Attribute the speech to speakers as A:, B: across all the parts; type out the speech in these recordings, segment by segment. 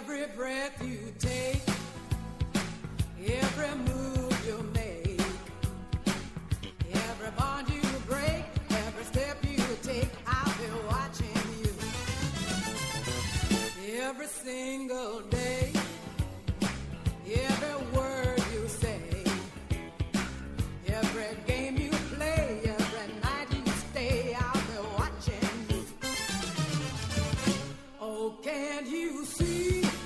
A: Every breath you take, every move you make, every bond you break, every step you take, I'll be watching you. Every single day, every word you say, every game you play, every night you stay, I'll be watching you. Oh, can't you see?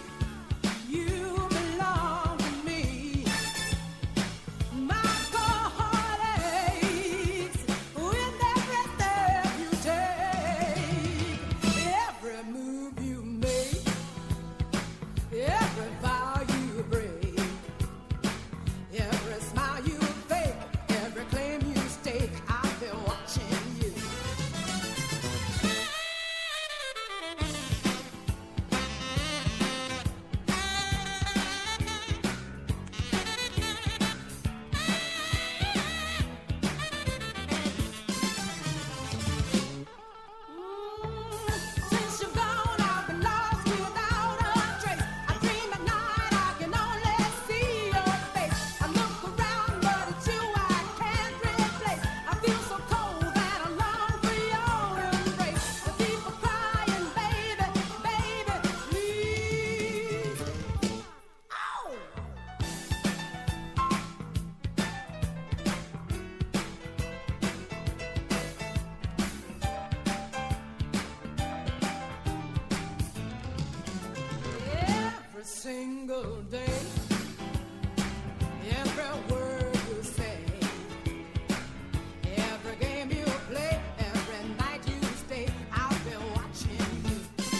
A: Single day, every word you say, every game you play, every night you stay, I'll be watching you.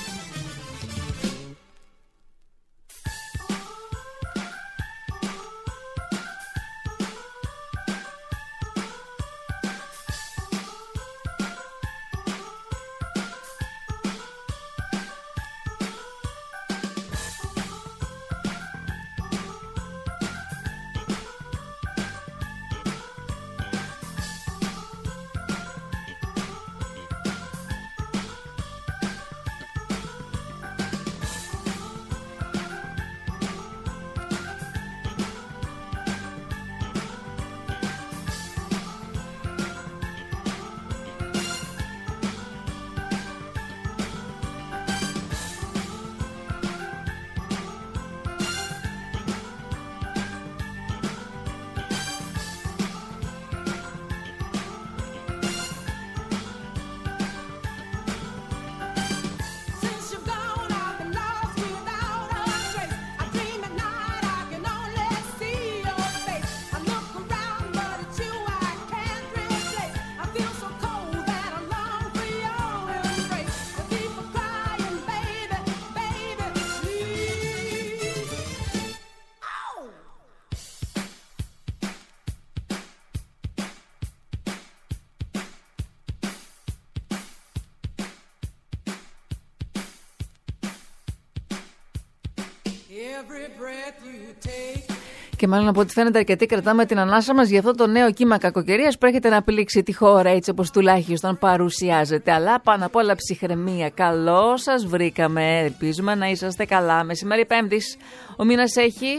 B: Και μάλλον από ό,τι φαίνεται αρκετοί κρατάμε την ανάσα μας για αυτό το νέο κύμα κακοκαιρίας που έρχεται να πλήξει τη χώρα έτσι όπως τουλάχιστον παρουσιάζεται. Αλλά πάνω απ' όλα ψυχραιμία. Καλώς σας βρήκαμε. Ελπίζουμε να είσαστε καλά. Μεσημέρι Πέμπτης. Ο μήνας έχει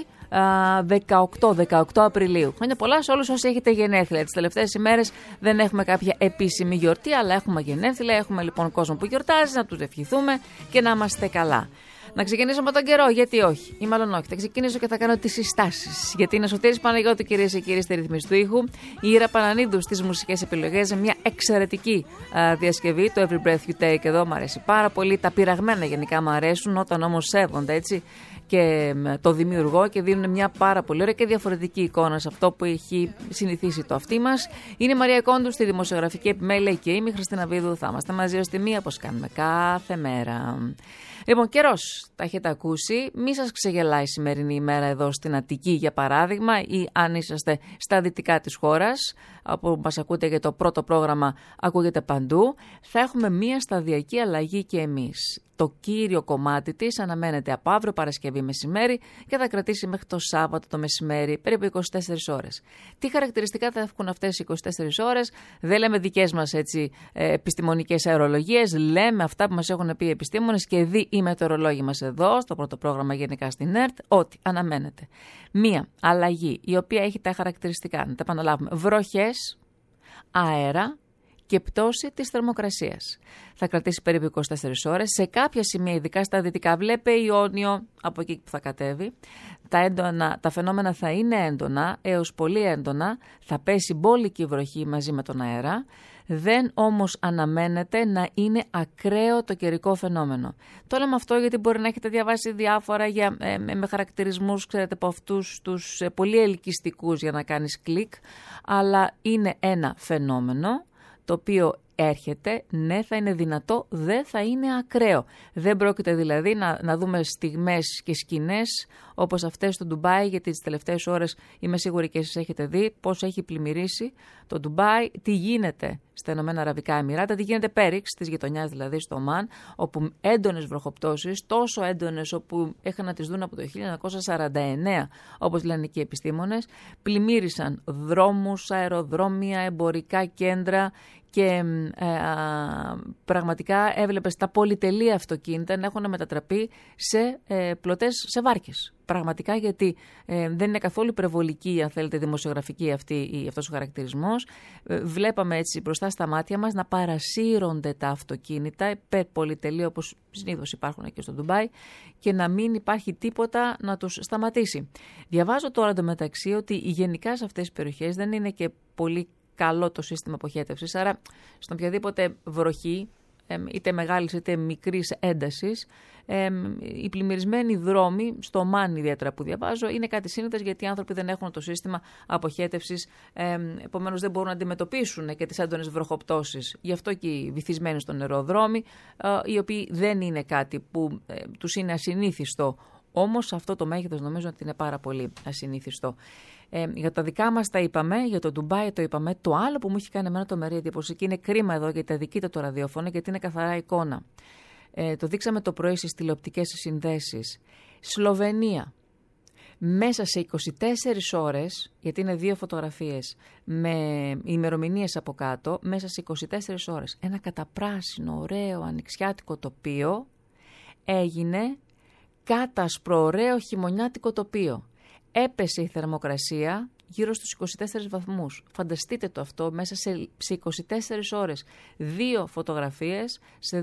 B: 18 Απριλίου. Χρόνια πολλά σε όλους όσοι έχετε γενέθλια. Τις τελευταίες ημέρες δεν έχουμε κάποια επίσημη γιορτή, αλλά έχουμε γενέθλια. Έχουμε λοιπόν κόσμο που γιορτάζει, να τους ευχηθούμε και να είμαστε καλά. Να ξεκινήσω από τον καιρό, γιατί όχι, ή μάλλον όχι. Θα ξεκινήσω και θα κάνω τις συστάσεις. Γιατί είναι Σωτήρης Παναγιώτη, κυρίες και κύριοι, στη ρυθμίση του ήχου. Η Ήρα Πανανίδου στις μουσικές επιλογές. Μια εξαιρετική διασκευή. Το Every Breath You Take εδώ μου αρέσει πάρα πολύ. Τα πειραγμένα γενικά μου αρέσουν, όταν όμως σέβονται έτσι και το δημιουργό και δίνουν μια πάρα πολύ ωραία και διαφορετική εικόνα σε αυτό που έχει συνηθίσει το αυτί μας. Είναι η Μαρία Κόντου στη δημοσιογραφική επιμέλεια και είμαι η Χριστίνα Βίδου. Θα είμαστε μαζί ως τη μία, όπως κάνουμε κάθε μέρα. Λοιπόν, καιρός, τα έχετε ακούσει. Μη σας ξεγελάει η σημερινή ημέρα εδώ στην Αττική, για παράδειγμα, ή αν είσαστε στα δυτικά της χώρας, όπου μας ακούτε για το πρώτο πρόγραμμα, ακούγεται παντού. Θα έχουμε μία σταδιακή αλλαγή και εμείς. το κύριο κομμάτι της αναμένεται από αύριο Παρασκευή μεσημέρι και θα κρατήσει μέχρι το Σάββατο το μεσημέρι, περίπου 24 ώρες. Τι χαρακτηριστικά θα έχουν αυτές οι 24 ώρες? Δεν λέμε δικές μας επιστημονικές αερολογίες, λέμε αυτά που μας έχουν πει οι επιστήμονες και δει οι μετεωρολόγοι μας εδώ, στο πρώτο πρόγραμμα γενικά στην ΕΡΤ, ότι αναμένεται μία αλλαγή η οποία έχει τα χαρακτηριστικά, να τα επαναλάβουμε, βροχές, αέρα και πτώση της θερμοκρασίας. Θα κρατήσει περίπου 24 ώρες. Σε κάποια σημεία, ειδικά στα δυτικά, βλέπε Ιόνιο, από εκεί που θα κατέβει, τα φαινόμενα θα είναι έντονα, έως πολύ έντονα, θα πέσει μπόλικη βροχή μαζί με τον αέρα. Δεν όμως αναμένεται να είναι ακραίο το καιρικό φαινόμενο. Το λέμε αυτό γιατί μπορεί να έχετε διαβάσει διάφορα με χαρακτηρισμούς, ξέρετε, από αυτούς τους πολύ ελκυστικούς για να κάνεις κλικ, αλλά είναι ένα φαινόμενο το οποίο έρχεται, ναι, θα είναι δυνατό, δεν θα είναι ακραίο. Δεν πρόκειται δηλαδή να δούμε στιγμές και σκηνές όπως αυτές στο Ντουμπάι, γιατί τις τελευταίες ώρες είμαι σίγουρη και εσείς έχετε δει πώς έχει πλημμυρίσει το Ντουμπάι, τι γίνεται στα Ηνωμένα Αραβικά Εμιράτα, τι γίνεται πέριξ της γειτονιάς δηλαδή στο Ομάν, όπου έντονες βροχοπτώσεις, τόσο έντονες όπου είχαν να τις δουν από το 1949, όπως λένε και οι επιστήμονες, πλημμύρισαν δρόμους, αεροδρόμια, εμπορικά κέντρα και πραγματικά έβλεπες τα πολυτελή αυτοκίνητα να έχουν μετατραπεί σε πλωτές, σε βάρκες. Πραγματικά, γιατί δεν είναι καθόλου υπερβολική, αν θέλετε, δημοσιογραφική αυτός ο χαρακτηρισμός. Βλέπαμε έτσι μπροστά στα μάτια μας να παρασύρονται τα αυτοκίνητα, πολυτελή όπως συνήθως υπάρχουν και στο Ντουμπάι, και να μην υπάρχει τίποτα να τους σταματήσει. Διαβάζω τώρα εντωμεταξύ ότι γενικά σε αυτές τις περιοχές δεν είναι και πολύ καλό το σύστημα αποχέτευσης, άρα στον οποιαδήποτε βροχή, είτε μεγάλης είτε μικρής έντασης, οι πλημμυρισμένοι δρόμοι, στο Ομάν ιδιαίτερα που διαβάζω, είναι κάτι σύνηθες, γιατί οι άνθρωποι δεν έχουν το σύστημα αποχέτευσης, επομένως δεν μπορούν να αντιμετωπίσουν και τις έντονες βροχοπτώσεις. Γι' αυτό και οι βυθισμένοι στο νεροδρόμι, οι οποίοι δεν είναι κάτι που τους είναι ασυνήθιστο. Όμως αυτό το μέγεθος νομίζω ότι είναι πάρα πολύ ασυνήθιστο. Για τα δικά μας τα είπαμε, για το Ντουμπάι το είπαμε. Το άλλο που μου έχει κάνει εμένα το μερή εντύπωση, και είναι κρίμα εδώ γιατί αδικείται το ραδιόφωνο, γιατί είναι καθαρά εικόνα. Το δείξαμε το πρωί στις τηλεοπτικές συνδέσεις. Σλοβενία. Μέσα σε 24 ώρες, γιατί είναι 2 φωτογραφίες με ημερομηνίες από κάτω, μέσα σε 24 ώρες ένα καταπράσινο, ωραίο, ανοιξιάτικο τοπίο έγινε κάτασπρο, ωραίο χειμωνιάτικο τοπίο. Έπεσε η θερμοκρασία γύρω στους 24 βαθμούς. Φανταστείτε το αυτό μέσα σε 24 ώρες. 2 φωτογραφίες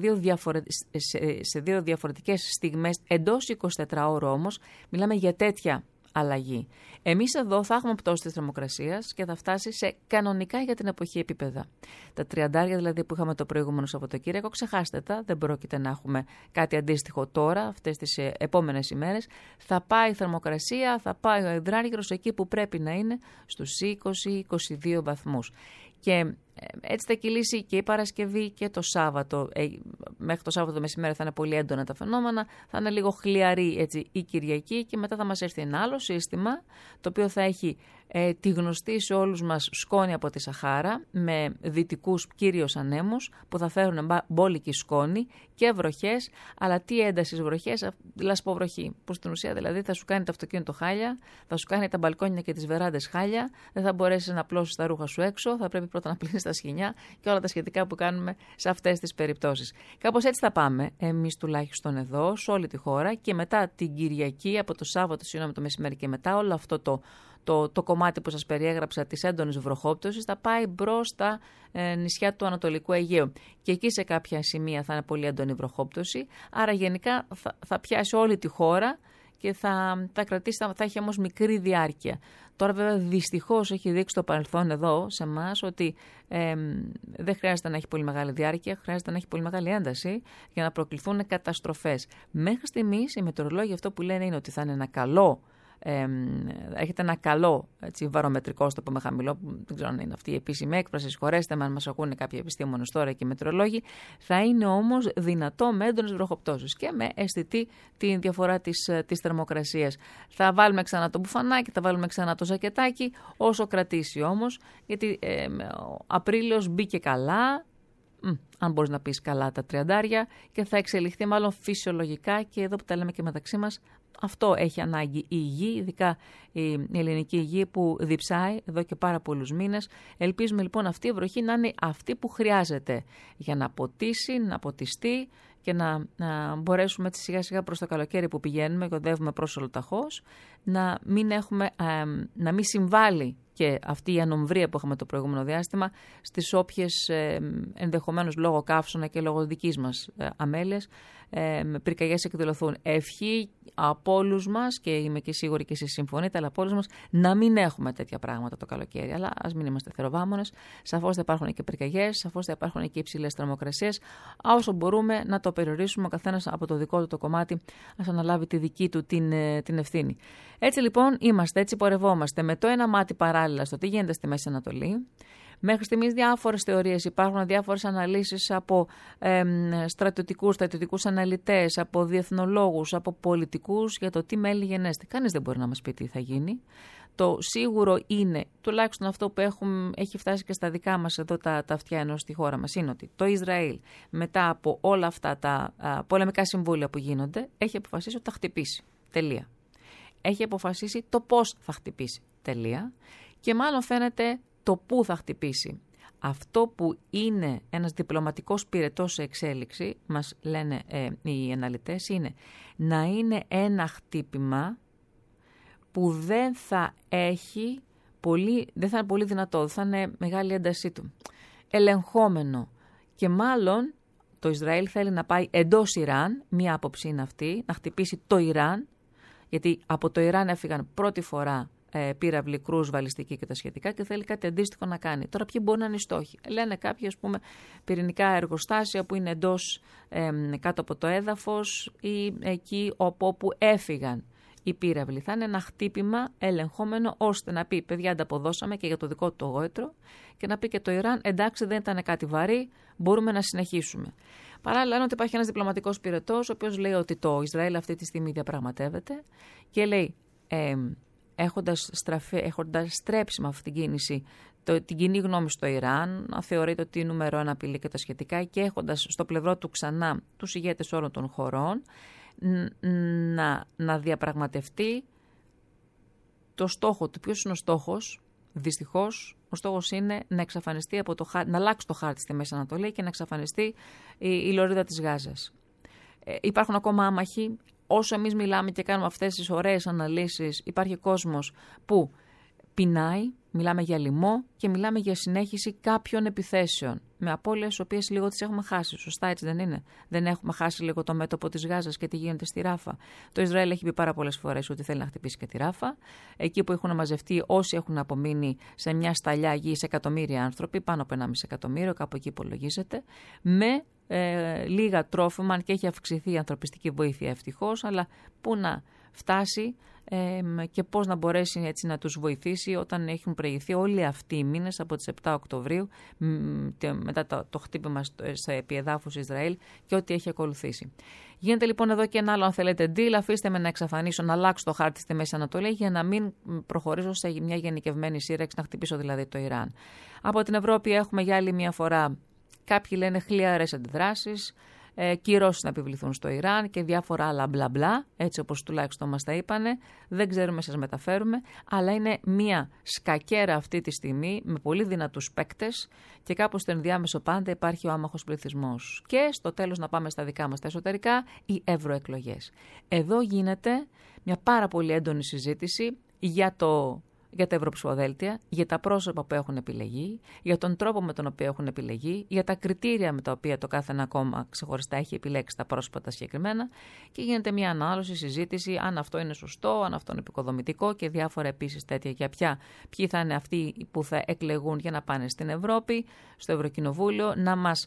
B: σε δύο διαφορετικές στιγμές, εντός 24 ώρων όμως. Μιλάμε για τέτοια αλλαγή. Εμείς εδώ θα έχουμε πτώση της θερμοκρασίας και θα φτάσει σε κανονικά για την εποχή επίπεδα. Τα 30 δηλαδή που είχαμε το προηγούμενο Σαββατοκύριακο, ξεχάστε τα, δεν πρόκειται να έχουμε κάτι αντίστοιχο τώρα, αυτές τις επόμενες ημέρες. Θα πάει η θερμοκρασία, θα πάει ο υδράργυρος εκεί που πρέπει να είναι, στους 20-22 βαθμούς. Και έτσι θα κυλήσει και η Παρασκευή και το Σάββατο. Μέχρι το Σάββατο μεσημέρι θα είναι πολύ έντονα τα φαινόμενα, θα είναι λίγο χλιαρή έτσι η Κυριακή, και μετά θα μας έρθει ένα άλλο σύστημα, το οποίο θα έχει τη γνωστή σε όλους μας σκόνη από τη Σαχάρα, με δυτικούς κυρίως ανέμους που θα φέρουν μπόλικη σκόνη και βροχές, αλλά τι έντασης βροχές, λασποβροχή, που στην ουσία δηλαδή θα σου κάνει το αυτοκίνητο χάλια, θα σου κάνει τα μπαλκόνια και τις βεράντες χάλια, δεν θα μπορέσεις να πλώσεις τα ρούχα σου έξω, θα πρέπει πρώτα να πλύνεις τα σκοινιά και όλα τα σχετικά που κάνουμε σε αυτές τις περιπτώσεις. Κάπως έτσι θα πάμε εμείς τουλάχιστον εδώ, σε όλη τη χώρα, και μετά την Κυριακή, από το Σάββατο, το μεσημέρι και μετά, όλο αυτό το κομμάτι που σας περιέγραψα της έντονης βροχόπτωσης θα πάει μπρος στα νησιά του Ανατολικού Αιγαίου. Και εκεί σε κάποια σημεία θα είναι πολύ έντονη βροχόπτωση, άρα γενικά θα πιάσει όλη τη χώρα και θα κρατήσει, θα έχει όμως μικρή διάρκεια. Τώρα βέβαια δυστυχώς έχει δείξει το παρελθόν εδώ σε εμάς ότι δεν χρειάζεται να έχει πολύ μεγάλη διάρκεια, χρειάζεται να έχει πολύ μεγάλη ένταση για να προκληθούν καταστροφές. Μέχρι στιγμής οι μετεωρολόγοι αυτό που λένε είναι ότι θα είναι ένα καλό, έχετε ένα καλό βαρομετρικό, στο πούμε χαμηλό, δεν ξέρω αν είναι αυτή η επίσημη έκφραση, συγχωρέστε με αν μας ακούνε κάποιοι επιστήμονες τώρα και μετεωρολόγοι, θα είναι όμως δυνατό με έντονες βροχοπτώσεις και με αισθητή τη διαφορά της θερμοκρασίας. Θα βάλουμε ξανά το μπουφανάκι, θα βάλουμε ξανά το ζακετάκι, όσο κρατήσει όμως, γιατί ο Απρίλιος μπήκε καλά. αν μπορείς να πεις καλά, τα 30, και θα εξελιχθεί μάλλον φυσιολογικά, και εδώ που τα λέμε και μεταξύ μας, αυτό έχει ανάγκη η γη, ειδικά η ελληνική γη που διψάει εδώ και πάρα πολλούς μήνες. Ελπίζουμε λοιπόν αυτή η βροχή να είναι αυτή που χρειάζεται για να ποτίσει, να ποτιστεί και να μπορέσουμε έτσι σιγά σιγά προς το καλοκαίρι που πηγαίνουμε και οδεύουμε προς ολοταχώς, να μην συμβάλλει και αυτή η ανομβρία που είχαμε το προηγούμενο διάστημα στις όποιες ενδεχομένως λόγω καύσωνα και λόγω δικής μας αμέλειας πυρκαγιές εκδηλωθούν. Ευχή από όλους μας, και είμαι και σίγουρη και εσείς συμφωνείτε, αλλά από όλους μας να μην έχουμε τέτοια πράγματα το καλοκαίρι. Αλλά ας μην είμαστε θεροβάμονες. Σαφώς θα υπάρχουν και πυρκαγιές, σαφώς θα υπάρχουν και υψηλές θερμοκρασίες. Όσο μπορούμε να το περιορίσουμε, ο καθένας από το δικό του το κομμάτι, ας αναλάβει τη δική του την ευθύνη. Έτσι λοιπόν είμαστε, έτσι πορευόμαστε, με το ένα μάτι παράλληλα στο τι γίνεται στη Μέση Ανατολή. Μέχρι στιγμής διάφορες θεωρίες υπάρχουν, διάφορες αναλύσεις από στρατιωτικούς αναλυτές, από διεθνολόγους, από πολιτικούς για το τι μέλη γενέστε. Κανείς δεν μπορεί να μας πει τι θα γίνει. Το σίγουρο είναι, τουλάχιστον αυτό που έχει φτάσει και στα δικά μας εδώ τα αυτιά ενός στη χώρα μας, είναι ότι το Ισραήλ μετά από όλα αυτά τα πολεμικά συμβούλια που γίνονται έχει αποφασίσει ότι θα χτυπήσει. Τελεία. Έχει αποφασίσει το πώς θα χτυπήσει. Τελεία. Και μάλλον φαίνεται το πού θα χτυπήσει. Αυτό που είναι ένας διπλωματικός πυρετός σε εξέλιξη, μας λένε οι αναλυτές, είναι να είναι ένα χτύπημα που δεν θα είναι πολύ δυνατό, δεν θα είναι μεγάλη έντασή του. Ελεγχόμενο. Και μάλλον το Ισραήλ θέλει να πάει εντός Ιράν, μία άποψη είναι αυτή, να χτυπήσει το Ιράν, γιατί από το Ιράν έφυγαν πρώτη φορά πύραυλοι, κρούζ, βαλιστική και τα σχετικά, και θέλει κάτι αντίστοιχο να κάνει. Τώρα ποιοι μπορεί να είναι οι στόχοι? Λένε κάποιοι, ας πούμε, πυρηνικά εργοστάσια που είναι εντός, κάτω από το έδαφος, ή εκεί όπου έφυγαν οι πύραυλοι. Θα είναι ένα χτύπημα ελεγχόμενο, ώστε να πει: παιδιά, ανταποδώσαμε και για το δικό του το γόητρο, και να πει και το Ιράν: εντάξει, δεν ήταν κάτι βαρύ, μπορούμε να συνεχίσουμε. Παράλληλα, είναι ότι υπάρχει ένας διπλωματικός πυρετός, ο οποίος λέει ότι το Ισραήλ αυτή τη στιγμή διαπραγματεύεται, και λέει, έχοντας στρέψει με αυτή την κίνηση την κοινή γνώμη στο Ιράν, να θεωρείται ότι είναι νούμερο ένα απειλή και τα σχετικά, και έχοντας στο πλευρό του ξανά τους ηγέτες όλων των χωρών, να διαπραγματευτεί το στόχο του. Ποιος είναι ο στόχος? Δυστυχώς, ο στόχος είναι να εξαφανιστεί να αλλάξει το χάρτη στη Μέση Ανατολή και να εξαφανιστεί η λωρίδα της Γάζας. Υπάρχουν ακόμα άμαχοι. Όσο εμείς μιλάμε και κάνουμε αυτές τις ωραίες αναλύσεις, υπάρχει κόσμος που πεινάει, μιλάμε για λοιμό και μιλάμε για συνέχιση κάποιων επιθέσεων, με απώλειες, οποίες λίγο τις έχουμε χάσει. Σωστά, έτσι δεν είναι? Δεν έχουμε χάσει λίγο το μέτωπο της Γάζας και τι γίνεται στη Ράφα? Το Ισραήλ έχει πει πάρα πολλές φορές ότι θέλει να χτυπήσει και τη Ράφα. Εκεί που έχουν μαζευτεί όσοι έχουν απομείνει σε μια σταλιά γης, εκατομμύρια άνθρωποι, πάνω από 1,5 εκατομμύριο, κάπου εκεί υπολογίζεται, με λίγα τρόφιμα, αν και έχει αυξηθεί η ανθρωπιστική βοήθεια ευτυχώς, αλλά πού να φτάσει και πώς να μπορέσει έτσι να τους βοηθήσει όταν έχουν προηγηθεί όλοι αυτοί οι μήνες από τις 7 Οκτωβρίου μετά το χτύπημα σε επιεδάφους Ισραήλ και ό,τι έχει ακολουθήσει. Γίνεται λοιπόν εδώ και ένα άλλο, αν θέλετε, deal: αφήστε με να εξαφανίσω, να αλλάξω το χάρτη στη Μέση Ανατολή για να μην προχωρήσω σε μια γενικευμένη σύραξη, να χτυπήσω δηλαδή το Ιράν. Από την Ευρώπη έχουμε για άλλη μια φορά, κάποιοι λένε, χλιαρές αντιδράσεις, κυρώσεις να επιβληθούν στο Ιράν και διάφορα άλλα μπλα μπλα, έτσι όπως τουλάχιστον μας τα είπανε. Δεν ξέρουμε, σας μεταφέρουμε, αλλά είναι μια σκακέρα αυτή τη στιγμή με πολύ δυνατούς παίκτες, και κάπου στο ενδιάμεσο πάντα υπάρχει ο άμαχος πληθυσμός. Και στο τέλος, να πάμε στα δικά μας τα εσωτερικά, οι ευρωεκλογές. Εδώ γίνεται μια πάρα πολύ έντονη συζήτηση για τα ευρωψηφοδέλτια, για τα πρόσωπα που έχουν επιλεγεί, για τον τρόπο με τον οποίο έχουν επιλεγεί, για τα κριτήρια με τα οποία το κάθε ένα κόμμα ξεχωριστά έχει επιλέξει τα πρόσωπα τα συγκεκριμένα, και γίνεται μια ανάλυση, συζήτηση, αν αυτό είναι σωστό, αν αυτό είναι επικοδομητικό, και διάφορα επίσης τέτοια για ποιοι θα είναι αυτοί που θα εκλεγούν για να πάνε στην Ευρώπη, στο Ευρωκοινοβούλιο, να μας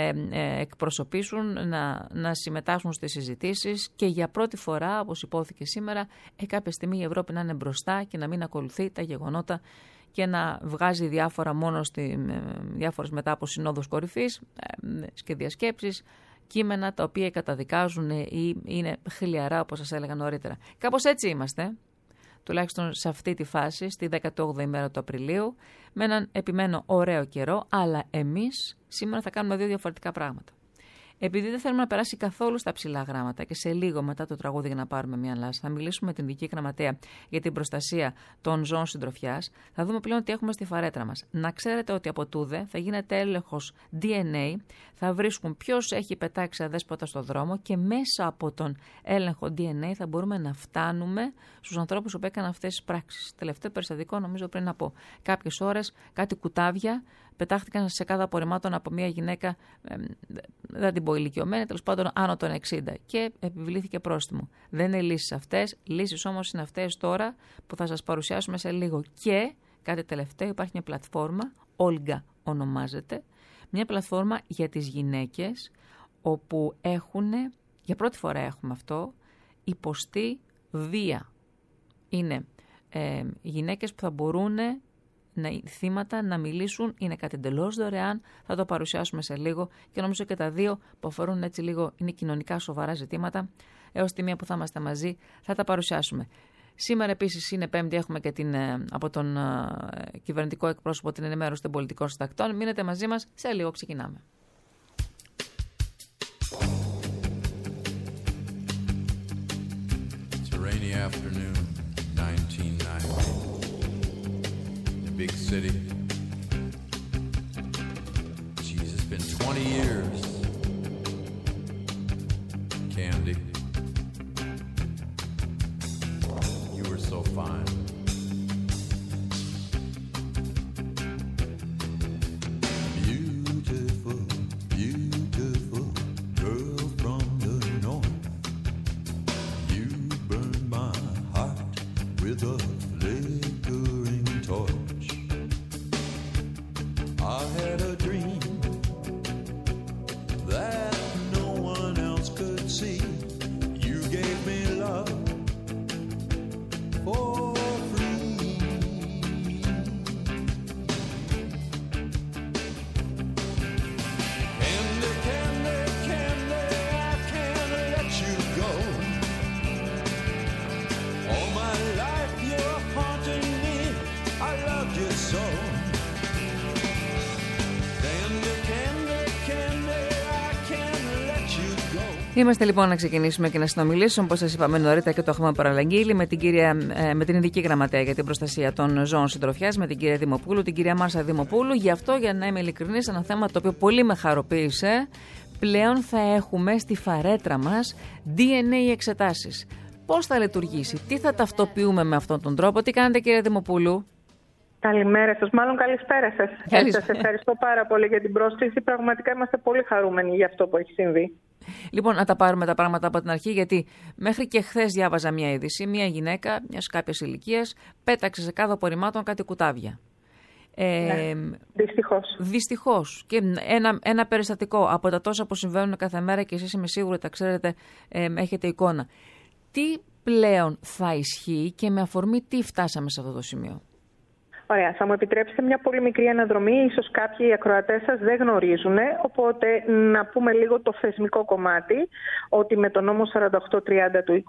B: εκπροσωπήσουν, να συμμετάσχουν στις συζητήσεις, και για πρώτη φορά, όπως υπόθηκε σήμερα, κάποια στιγμή η Ευρώπη να είναι μπροστά και να μην ακολουθεί τα γεγονότα και να βγάζει διάφορα μόνο διάφορες μετά από συνόδους κορυφής και διασκέψεις, κείμενα τα οποία καταδικάζουν ή είναι χλιαρά, όπως σας έλεγα νωρίτερα. Κάπως έτσι είμαστε. τουλάχιστον σε αυτή τη φάση, στη 18η μέρα του Απριλίου, με έναν επιμένω ωραίο καιρό, αλλά εμείς σήμερα θα κάνουμε δύο διαφορετικά πράγματα. Επειδή δεν θέλουμε να περάσει καθόλου στα ψηλά γράμματα και σε λίγο μετά το τραγούδι για να πάρουμε μια ανάσα, θα μιλήσουμε με την Ειδική Γραμματέα για την προστασία των ζώων συντροφιάς. Θα δούμε πλέον τι έχουμε στη φαρέτρα μας. Να ξέρετε ότι από τούδε θα γίνεται έλεγχος DNA, θα βρίσκουν ποιος έχει πετάξει αδέσποτα στο δρόμο και μέσα από τον έλεγχο DNA θα μπορούμε να φτάνουμε στους ανθρώπους που έκαναν αυτές τις πράξεις. Τελευταίο περιστατικό, νομίζω πριν από κάποιες ώρες, κάτι κουτάβια πετάχτηκαν σε κάδο απορριμμάτων από μια γυναίκα, δεν την πω ηλικιωμένη, τέλος πάντων άνω των 60 και επιβλήθηκε πρόστιμο. Δεν είναι λύσεις αυτές, λύσεις όμως είναι αυτές τώρα που θα σας παρουσιάσουμε σε λίγο. Και κάτι τελευταίο, υπάρχει μια πλατφόρμα, Όλγα ονομάζεται, μια πλατφόρμα για τις γυναίκες όπου έχουν, για πρώτη φορά έχουμε αυτό, υποστεί βία. Είναι γυναίκες που θα μπορούν θύματα να μιλήσουν, είναι κάτι εντελώς δωρεάν, θα το παρουσιάσουμε σε λίγο και νομίζω και τα δύο που αφορούν έτσι λίγο, είναι κοινωνικά σοβαρά ζητήματα, έως τη μία που θα είμαστε μαζί θα τα παρουσιάσουμε. Σήμερα επίσης είναι Πέμπτη, έχουμε και από τον κυβερνητικό εκπρόσωπο την ενημέρωση των πολιτικών συντακτών. Μείνετε μαζί μας, σε λίγο ξεκινάμε.
C: It's a rainy afternoon, 1990. Big city. Jeez, it's been 20 years. Candy, you were so fine. Beautiful, beautiful girl from the north. You burned my heart with a flickering torch. I had a dream that no one else could see. You gave me love for free. Candy, candy, candy, I can't let you go. All my life you're haunting me, I loved you so.
B: Είμαστε λοιπόν να ξεκινήσουμε και να συνομιλήσουμε, όπως σας είπαμε νωρίτερα και το έχουμε παραλαγγείλει, με την Ειδική Γραμματέα για την Προστασία των Ζώων Συντροφιάς, με την κυρία Δημοπούλου, την κυρία Μάρσα Δημοπούλου. Γι' αυτό, για να είμαι ειλικρινής, ένα θέμα το οποίο πολύ με χαροποίησε, πλέον θα έχουμε στη φαρέτρα μας DNA εξετάσεις. Πώς θα λειτουργήσει, τι θα ταυτοποιούμε με αυτόν τον τρόπο, τι κάνετε κυρία Δημοπούλου?
D: Καλημέρα σας, μάλλον καλησπέρα σας. Σας ευχαριστώ πάρα πολύ για την πρόσκληση. Πραγματικά είμαστε πολύ χαρούμενοι για αυτό που έχει συμβεί.
B: Λοιπόν, να τα πάρουμε τα πράγματα από την αρχή, γιατί μέχρι και χθες διάβαζα μια είδηση. Μια γυναίκα μιας κάποιας ηλικίας πέταξε σε κάδο απορριμμάτων κάτι κουτάβια.
D: Ναι,
B: δυστυχώς. Και ένα περιστατικό από τα τόσα που συμβαίνουν κάθε μέρα και εσείς είμαι σίγουρη τα ξέρετε, έχετε εικόνα. Τι πλέον θα ισχύει και με αφορμή τι φτάσαμε σε αυτό το σημείο?
D: Ωραία, θα μου επιτρέψετε μια πολύ μικρή αναδρομή. Ίσως κάποιοι ακροατές σας δεν γνωρίζουν, οπότε να πούμε λίγο το θεσμικό κομμάτι, ότι με τον νόμο 4830 του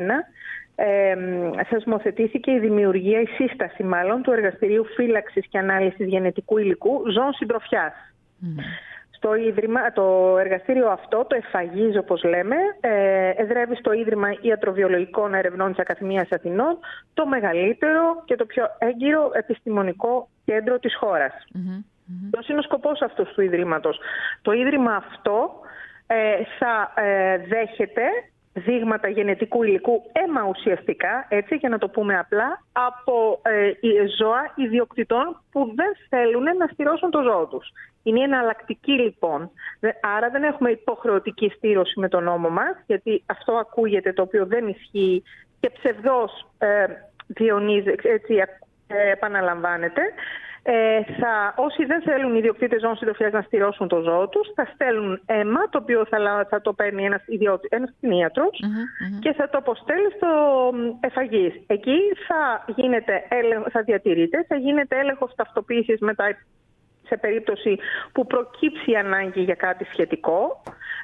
D: 2021 θεσμοθετήθηκε η δημιουργία, η σύσταση μάλλον, του Εργαστηρίου Φύλαξης και Ανάλυσης Γενετικού Υλικού Ζώων Συντροφιάς. Στο Ίδρυμα, το εργαστήριο αυτό, το ΕΦΑΓΙΖ όπως λέμε, εδρεύει στο Ίδρυμα Ιατροβιολογικών Ερευνών της Ακαδημίας Αθηνών, το μεγαλύτερο και το πιο έγκυρο επιστημονικό κέντρο της χώρας. Ποιος είναι ο σκοπός αυτού του Ιδρύματος? Το Ίδρυμα αυτό θα δέχεται δείγματα γενετικού υλικού αίμα ουσιαστικά, έτσι για να το πούμε απλά, από ζώα ιδιοκτητών που δεν θέλουν να στηρώσουν το ζώο τους. Είναι εναλλακτική λοιπόν. Άρα δεν έχουμε υποχρεωτική στήρωση με τον νόμο μας, γιατί αυτό ακούγεται, το οποίο δεν ισχύει και ψευδώς επαναλαμβάνεται. Όσοι δεν θέλουν οι ιδιοκτήτες ζώων συντροφιάς να στηρώσουν το ζώο τους, θα στέλνουν αίμα, το οποίο θα το παίρνει ένας κτηνίατρος και θα το αποστέλει στο ΕΦΑΓΙΖ. Εκεί θα διατηρείται, θα γίνεται έλεγχος ταυτοποίησης μετά σε περίπτωση που προκύψει ανάγκη για κάτι σχετικό.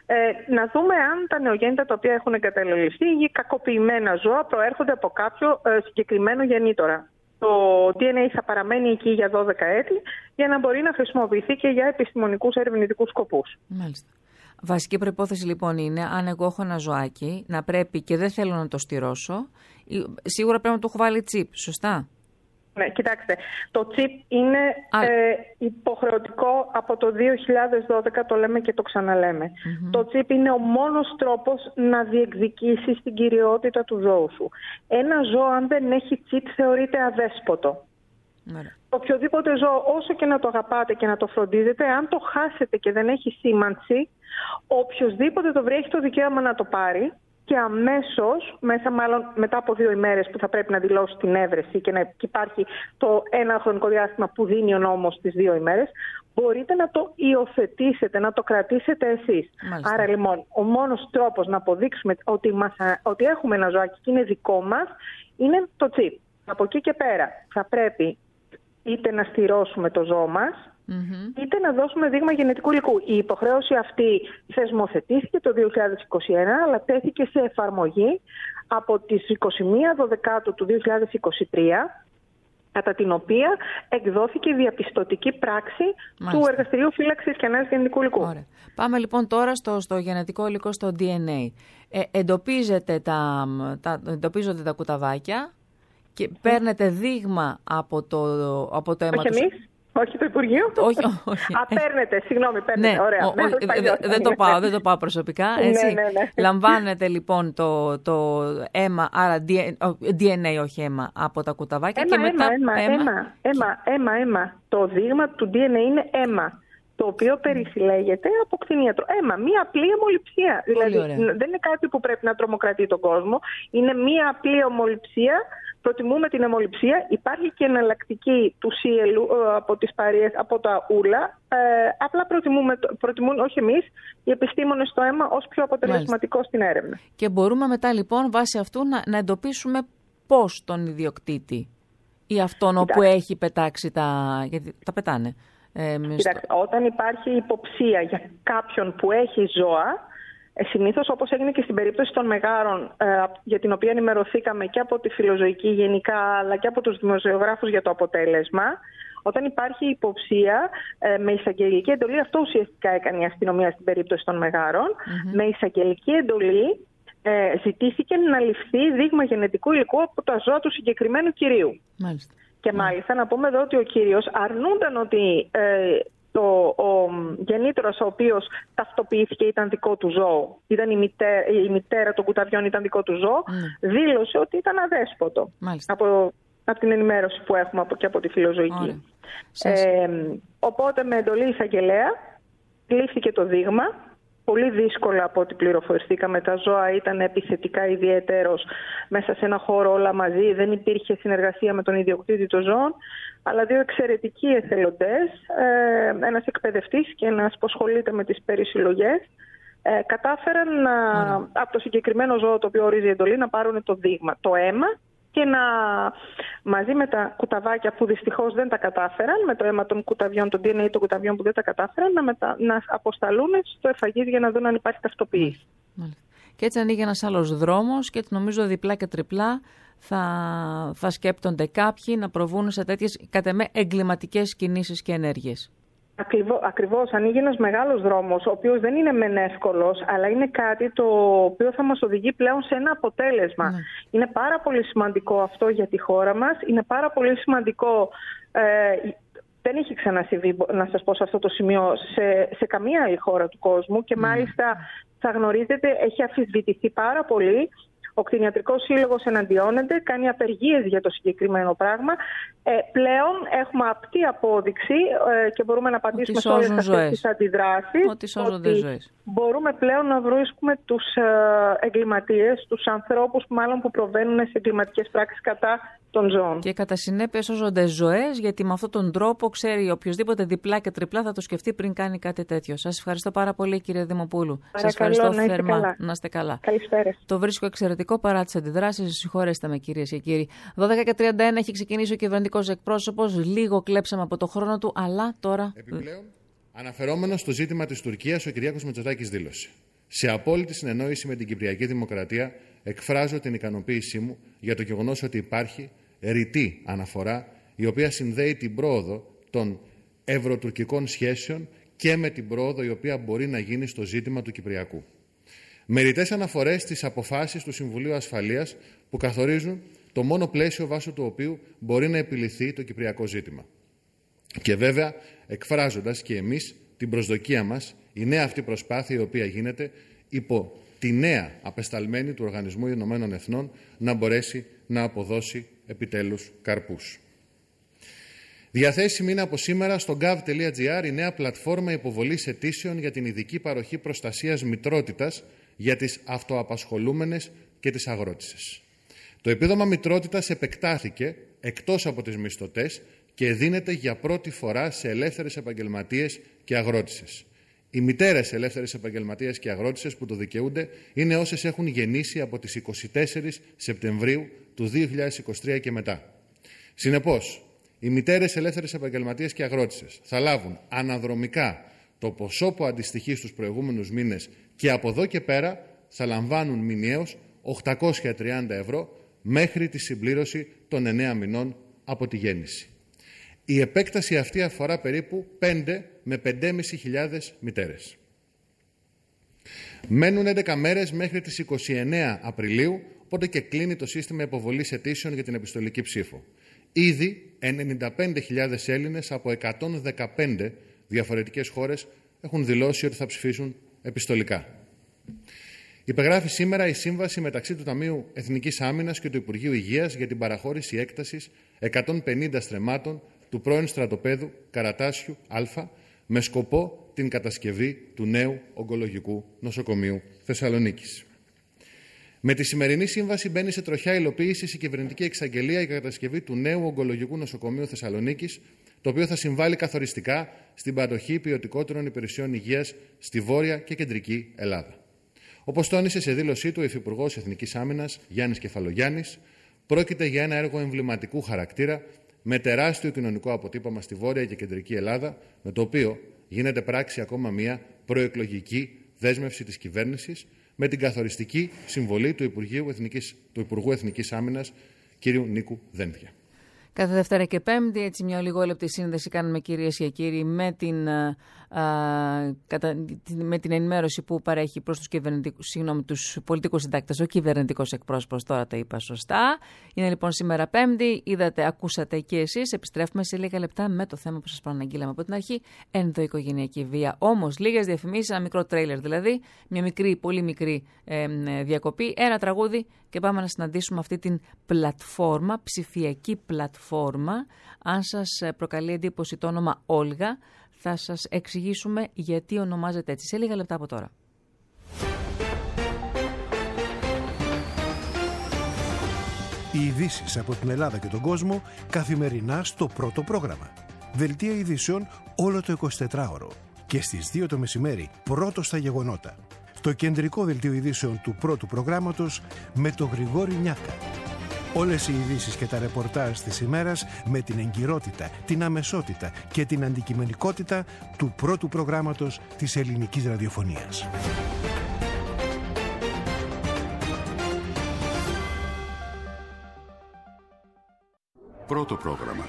D: να δούμε αν τα νεογέννητα τα οποία έχουν εγκαταλελειφθεί ή κακοποιημένα ζώα προέρχονται από κάποιο συγκεκριμένο γεννήτορα. Το DNA θα παραμένει εκεί για 12 έτη για να μπορεί να χρησιμοποιηθεί και για επιστημονικούς ερευνητικούς σκοπούς.
B: Μάλιστα. Βασική προϋπόθεση λοιπόν είναι, αν εγώ έχω ένα ζωάκι, να πρέπει και δεν θέλω να το στηρώσω, σίγουρα πρέπει να του έχω βάλει τσιπ, σωστά?
D: Ναι, κοιτάξτε, το τσιπ είναι υποχρεωτικό από το 2012, το λέμε και το ξαναλέμε. Το τσιπ είναι ο μόνος τρόπος να διεκδικήσεις την κυριότητα του ζώου σου. Ένα ζώο αν δεν έχει τσιπ θεωρείται αδέσποτο. Οποιοδήποτε ζώο, όσο και να το αγαπάτε και να το φροντίζετε, αν το χάσετε και δεν έχει σήμανση, οποιοδήποτε το βρει έχει το δικαίωμα να το πάρει και αμέσως, μετά από 2 ημέρες που θα πρέπει να δηλώσει την έβρεση και να υπάρχει το ένα χρονικό διάστημα που δίνει ο νόμος τις 2 ημέρες, μπορείτε να το υιοθετήσετε, να το κρατήσετε εσείς. Μάλιστα. Άρα λοιπόν, ο μόνος τρόπος να αποδείξουμε ότι έχουμε ένα ζωάκι και είναι δικό μας, είναι το τσιπ. Από εκεί και πέρα θα πρέπει είτε να στηρώσουμε το ζώο μας, είτε να δώσουμε δείγμα γενετικού υλικού. Η υποχρέωση αυτή θεσμοθετήθηκε το 2021, αλλά τέθηκε σε εφαρμογή από τις 21 Δεκάτου του 2023, κατά την οποία εκδόθηκε η διαπιστωτική πράξη του Εργαστηρίου Φύλαξης και Ανάλυσης Γενετικού Υλικού.
B: Ωραία. Πάμε λοιπόν τώρα στο γενετικό υλικό, στο DNA. Εντοπίζονται τα κουταβάκια και παίρνετε δείγμα από το αίμα
D: του. Όχι το Υπουργείο.
B: Όχι.
D: Παίρνετε, συγγνώμη, παίρνετε.
B: Ναι,
D: ωραία.
B: Δεν το πάω προσωπικά. Έτσι. Ναι. Λαμβάνετε λοιπόν το αίμα, άρα DNA, όχι αίμα, από τα κουταβάκια.
D: Αίμα. Το δείγμα του DNA είναι αίμα, το οποίο περισυλλέγεται από κτηνίατρο. Αίμα, μία απλή αιμοληψία. Δηλαδή δεν είναι κάτι που πρέπει να τρομοκρατεί τον κόσμο. Είναι μία απλή αιμοληψία. Προτιμούμε την αιμοληψία. Υπάρχει και εναλλακτική του σύελου από τις παρείες, από τα ούλα. Απλά προτιμούν, όχι εμείς, οι επιστήμονες, το αίμα ως πιο αποτελεσματικό στην έρευνα.
B: Και μπορούμε μετά λοιπόν βάσει αυτού να εντοπίσουμε πώς τον ιδιοκτήτη ή αυτόν όπου έχει πετάξει γιατί τα πετάνε.
D: Κοιτάξτε, όταν υπάρχει υποψία για κάποιον που έχει ζώα, συνήθως, όπως έγινε και στην περίπτωση των μεγάρων, για την οποία ενημερωθήκαμε και από τη φιλοζωική γενικά, αλλά και από τους δημοσιογράφους για το αποτέλεσμα, όταν υπάρχει υποψία με εισαγγελική εντολή, αυτό ουσιαστικά έκανε η αστυνομία στην περίπτωση των μεγάρων, με εισαγγελική εντολή ζητήθηκε να ληφθεί δείγμα γενετικού υλικού από τα ζώα του συγκεκριμένου κυρίου.
B: Μάλιστα.
D: Και μάλιστα να πούμε εδώ ότι ο κύριος αρνούνταν ότι ο γεννήτωρας ο οποίος ταυτοποιήθηκε ήταν δικό του ζώο, ήταν η μητέρα των κουταβιών ήταν δικό του ζώο, δήλωσε ότι ήταν αδέσποτο. Από την ενημέρωση που έχουμε και από τη φιλοζωική. Οπότε με εντολή εισαγγελέα λήφθηκε το δείγμα. Πολύ δύσκολα από ό,τι πληροφορηθήκαμε. Τα ζώα ήταν επιθετικά ιδιαιτέρως μέσα σε ένα χώρο όλα μαζί. Δεν υπήρχε συνεργασία με τον ιδιοκτήτη των ζώων. Αλλά 2 εξαιρετικοί εθελοντές, ένας εκπαιδευτής και ένας που ασχολείται με τις περισυλλογές, κατάφεραν από το συγκεκριμένο ζώο το οποίο ορίζει η εντολή να πάρουν το δείγμα, το αίμα, και μαζί με τα κουταβάκια που δυστυχώς δεν τα κατάφεραν, με το αίμα των κουταβιών, τον DNA των κουταβιών που δεν τα κατάφεραν, να αποσταλούν στο εφαγής για να δουν αν υπάρχει ταυτοποίηση.
B: Και έτσι ανοίγει ένας άλλος δρόμος και έτσι νομίζω διπλά και τριπλά θα σκέπτονται κάποιοι να προβούν σε τέτοιες κατ' εμέ εγκληματικές κινήσεις και ενέργειες.
D: Ακριβώς, ανοίγει ένας μεγάλος δρόμος, ο οποίος δεν είναι μεν εύκολος, αλλά είναι κάτι το οποίο θα μας οδηγεί πλέον σε ένα αποτέλεσμα. Είναι πάρα πολύ σημαντικό αυτό για τη χώρα μας, είναι πάρα πολύ σημαντικό, δεν έχει ξανασυμβεί, να σας πω σε αυτό το σημείο, σε καμία άλλη χώρα του κόσμου και μάλιστα θα γνωρίζετε, έχει αμφισβητηθεί πάρα πολύ. Ο Κτηνιατρικός Σύλλογος εναντιώνεται, κάνει απεργίες για το συγκεκριμένο πράγμα. Πλέον έχουμε απτή απόδειξη και μπορούμε να απαντήσουμε σε όλες αυτές τις αντιδράσεις. Ότι μπορούμε πλέον να βρίσκουμε τους εγκληματίες, τους ανθρώπους που προβαίνουν σε εγκληματικές πράξεις κατά των ζώων.
B: Και κατά συνέπεια σώζονται ζωές, γιατί με αυτόν τον τρόπο ξέρει οποιοδήποτε διπλά και τριπλά θα το σκεφτεί πριν κάνει κάτι τέτοιο. Σας ευχαριστώ πάρα πολύ, κύριε Δημοπούλου. Σας ευχαριστώ θερμά. Να είστε καλά.
D: Καλησπέρα.
B: Το βρίσκω εξαιρετικό παρά τις αντιδράσεις. Συγχωρέστε με, κυρίες και κύριοι. 12:31 έχει ξεκινήσει ο κυβερνητικός εκπρόσωπος. Λίγο κλέψαμε από το χρόνο του, αλλά τώρα.
E: Επιπλέον, αναφερόμενο στο ζήτημα της Τουρκίας, ο Κυριάκος Μητσοτάκης δήλωσε: Σε απόλυτη συνεννόηση με την Κυπριακή Δημοκρατία, εκφράζω την ικανοποίησή μου για το γεγονός ότι υπάρχει ρητή αναφορά η οποία συνδέει την πρόοδο των ευρωτουρκικών σχέσεων και με την πρόοδο η οποία μπορεί να γίνει στο ζήτημα του Κυπριακού. Με ρητές αναφορές στις αποφάσεις του Συμβουλίου Ασφαλείας που καθορίζουν το μόνο πλαίσιο βάσο του οποίου μπορεί να επιληθεί το κυπριακό ζήτημα. Και βέβαια εκφράζοντας και εμείς την προσδοκία μας η νέα αυτή προσπάθεια η οποία γίνεται υπό τη νέα απεσταλμένη του Οργανισμού Ηνωμένων Εθνών να μπορέσει να αποδώσει επιτέλους καρπούς. Διαθέσιμη είναι από σήμερα στο gov.gr η νέα πλατφόρμα υποβολής αιτήσεων για την ειδική παροχή προστασίας μητρότητας για τις αυτοαπασχολούμενες και τις αγρότισσες. Το επίδομα μητρότητας επεκτάθηκε εκτός από τις μισθωτές και δίνεται για πρώτη φορά σε ελεύθερες επαγγελματίες και αγρότισσες. Οι μητέρες ελεύθερες επαγγελματίες και αγρότισσες που το δικαιούνται είναι όσες έχουν γεννήσει από τις 24 Σεπτεμβρίου του 2023 και μετά. Συνεπώς, οι μητέρες ελεύθερες επαγγελματίες και αγρότισσες θα λάβουν αναδρομικά το ποσό που αντιστοιχεί στους προηγούμενους μήνες και από εδώ και πέρα θα λαμβάνουν μηνιαίως 830 ευρώ μέχρι τη συμπλήρωση των 9 μηνών από τη γέννηση. Η επέκταση αυτή αφορά περίπου 5 με 5.500 μητέρες. Μένουν 11 μέρες μέχρι τις 29 Απριλίου, οπότε και κλείνει το σύστημα υποβολής αιτήσεων για την επιστολική ψήφο. Ήδη 95.000 Έλληνες από 115 διαφορετικές χώρες έχουν δηλώσει ότι θα ψηφίσουν επιστολικά. Υπεγράφει σήμερα η σύμβαση μεταξύ του Ταμείου Εθνικής Άμυνας και του Υπουργείου Υγείας για την παραχώρηση έκτασης 150 στρεμμάτων του πρώην στρατοπέδου Καρατάσιου Α με σκοπό την κατασκευή του νέου ογκολογικού νοσοκομείου Θεσσαλονίκης. Με τη σημερινή σύμβαση μπαίνει σε τροχιά υλοποίηση η κυβερνητική εξαγγελία για κατασκευή του νέου ογκολογικού νοσοκομείου Θεσσαλονίκης, το οποίο θα συμβάλλει καθοριστικά στην παροχή ποιοτικότερων υπηρεσιών υγείας στη Βόρεια και Κεντρική Ελλάδα. Όπως τόνισε σε δήλωσή του ο Υφυπουργός Εθνικής Άμυνας Γιάννης Κεφαλογιάννης, πρόκειται για ένα έργο εμβληματικού χαρακτήρα με τεράστιο κοινωνικό αποτύπωμα στη Βόρεια και Κεντρική Ελλάδα, με το οποίο γίνεται πράξη ακόμα μια προεκλογική δέσμευση της κυβέρνησης με την καθοριστική συμβολή του Υπουργού Εθνικής Άμυνας κ. Νίκου Δένδια.
B: Κάθε Δευτέρα και Πέμπτη, έτσι μια λιγόλεπτη σύνδεση κάνουμε, κυρίες και κύριοι, με την ενημέρωση που παρέχει προς τους πολιτικούς συντάκτες ο κυβερνητικός εκπρόσωπος, τώρα το είπα σωστά. Είναι λοιπόν σήμερα Πέμπτη, είδατε, ακούσατε και εσείς. Επιστρέφουμε σε λίγα λεπτά με το θέμα που σας προαναγγείλαμε από την αρχή, ενδοοικογενειακή βία. Όμως λίγες διαφημίσεις, ένα μικρό τρέιλερ δηλαδή, μια μικρή, πολύ μικρή διακοπή, ένα τραγούδι και πάμε να συναντήσουμε αυτή την πλατφόρμα, ψηφιακή πλατφόρμα. Αν σας προκαλεί εντύπωση το όνομα Όλγα, θα σας εξηγήσουμε γιατί ονομάζεται έτσι σε λίγα λεπτά από τώρα.
F: Οι ειδήσεις από την Ελλάδα και τον κόσμο καθημερινά στο πρώτο πρόγραμμα. Δελτία ειδήσεων όλο το 24ωρο. Και στις 2 το μεσημέρι πρώτο στα γεγονότα. Το κεντρικό δελτίο ειδήσεων του πρώτου προγράμματος με τον Γρηγόρη Νιάκα. Όλες οι ειδήσεις και τα ρεπορτάζ της ημέρας με την εγκυρότητα, την αμεσότητα και την αντικειμενικότητα του πρώτου προγράμματος της ελληνικής ραδιοφωνίας.
G: Πρώτο πρόγραμμα.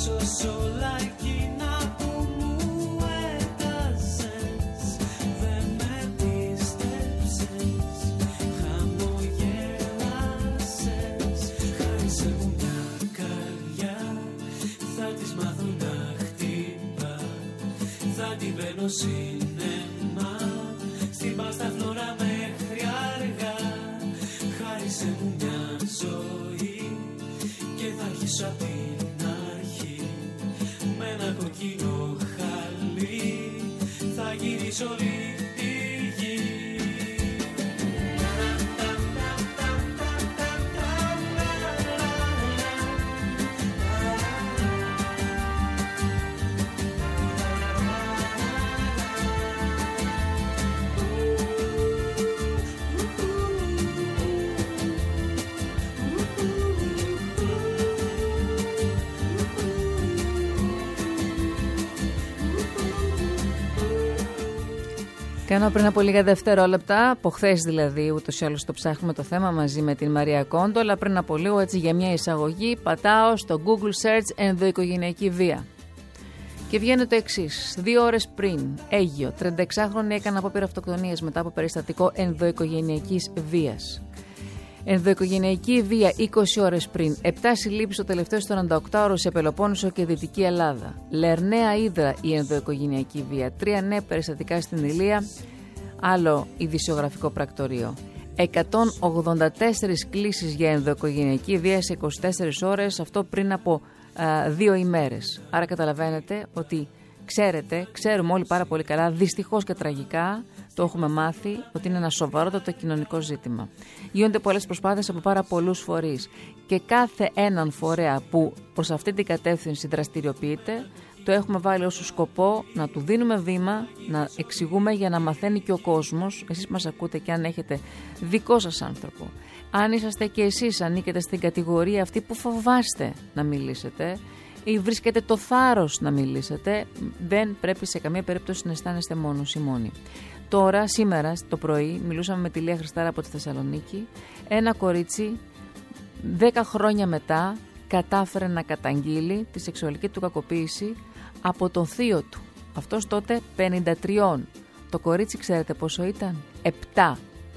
H: ίσως όλα εκείνα που μου έταζες δεν με πίστεψες, χαμογέλασες. Χάρισε μου μια καρδιά, θα της μάθω να χτύπα, θα την παίρνω σινεμά, στην πάστα φλόρα μέχρι αργά. Χάρισε μου μια ζωή και θα αρχίσω απ' την αρχή, με ένα κοκκινό χαλί θα γυρίσω όλη τη γη.
B: Κάνω πριν από λίγα δευτερόλεπτα, από χθες δηλαδή, ούτως ή άλλως το ψάχνουμε το θέμα μαζί με την Μαρία Κόντο, αλλά πριν από λίγο, έτσι για μια εισαγωγή, πατάω στο Google Search ενδοοικογενειακή βία. Και βγαίνει το εξής. 2 ώρες πριν, Αίγυο, 36χρονη έκανε απόπειρα αυτοκτονίας μετά από περιστατικό ενδοοικογενειακής βίας. Ενδοοικογενειακή βία 20 ώρες πριν. 7 συλλήψεις το τελευταίο 48ωρο σε Πελοπόννησο και Δυτική Ελλάδα. Λερναία Ύδρα η ενδοοικογενειακή βία. 3 νέα περιστατικά στην Ηλία. Άλλο ειδησιογραφικό πρακτορείο. 184 κλήσεις για ενδοοικογενειακή βία σε 24 ώρες. Αυτό πριν από 2 ημέρες. Άρα καταλαβαίνετε ότι ξέρουμε όλοι πάρα πολύ καλά, δυστυχώς και τραγικά, το έχουμε μάθει ότι είναι ένα σοβαρότατο κοινωνικό ζήτημα. Γίνονται πολλές προσπάθειες από πάρα πολλούς φορείς και κάθε έναν φορέα που προς αυτή την κατεύθυνση δραστηριοποιείται, το έχουμε βάλει ως σκοπό να του δίνουμε βήμα, να εξηγούμε για να μαθαίνει και ο κόσμος, εσείς μας ακούτε και αν έχετε δικό σας άνθρωπο. Αν είσαστε και εσείς, ανήκετε στην κατηγορία αυτή που φοβάστε να μιλήσετε ή βρίσκετε το θάρρος να μιλήσετε, δεν πρέπει σε καμία περίπτωση να αισθάνεστε μόνος ή μόνοι. Τώρα, σήμερα το πρωί, μιλούσαμε με τη Λία Χριστάρα από τη Θεσσαλονίκη. Ένα κορίτσι 10 χρόνια μετά κατάφερε να καταγγείλει τη σεξουαλική του κακοποίηση από τον θείο του. Αυτός τότε 53. Το κορίτσι ξέρετε πόσο ήταν? 7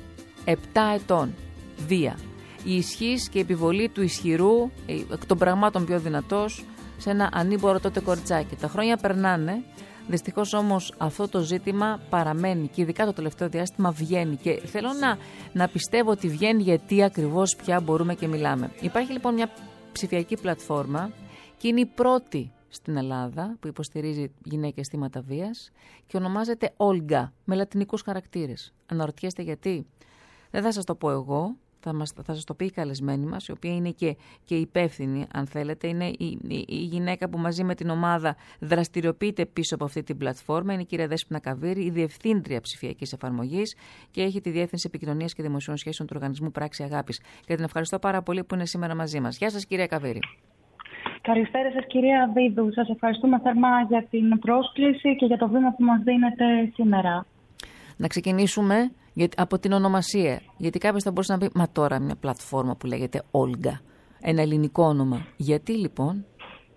B: ετών. Βία. Η ισχύς και η επιβολή του ισχυρού, εκ των πραγμάτων πιο δυνατός, σε ένα ανήμπορο τότε κοριτσάκι. Τα χρόνια περνάνε, δυστυχώς όμως αυτό το ζήτημα παραμένει και ειδικά το τελευταίο διάστημα βγαίνει και θέλω να πιστεύω ότι βγαίνει γιατί ακριβώς πια μπορούμε και μιλάμε. Υπάρχει λοιπόν μια ψηφιακή πλατφόρμα και είναι η πρώτη στην Ελλάδα που υποστηρίζει γυναίκες θύματα βίας και ονομάζεται Olga με λατινικούς χαρακτήρες. Αναρωτιέστε γιατί? Δεν θα σας το πω εγώ. Θα σας το πει η καλεσμένη μας, η οποία είναι και υπεύθυνη, αν θέλετε. Είναι η γυναίκα που μαζί με την ομάδα δραστηριοποιείται πίσω από αυτή την πλατφόρμα. Είναι η κυρία Δέσποινα Καβίρη, η Διευθύντρια Ψηφιακής Εφαρμογής και έχει τη Διεύθυνση Επικοινωνίας και Δημοσίων Σχέσεων του Οργανισμού Πράξη Αγάπης. Και την ευχαριστώ πάρα πολύ που είναι σήμερα μαζί μας. Γεια σας, κυρία Καβίρη.
I: Καλησπέρα σας, κυρία Βίδου. Σας ευχαριστούμε θερμά για την πρόσκληση και για το βήμα που μας δίνετε σήμερα.
B: Να ξεκινήσουμε από την ονομασία. Γιατί κάποιος θα μπορούσε να πει, μα τώρα μια πλατφόρμα που λέγεται Olga, ένα ελληνικό όνομα. Γιατί λοιπόν?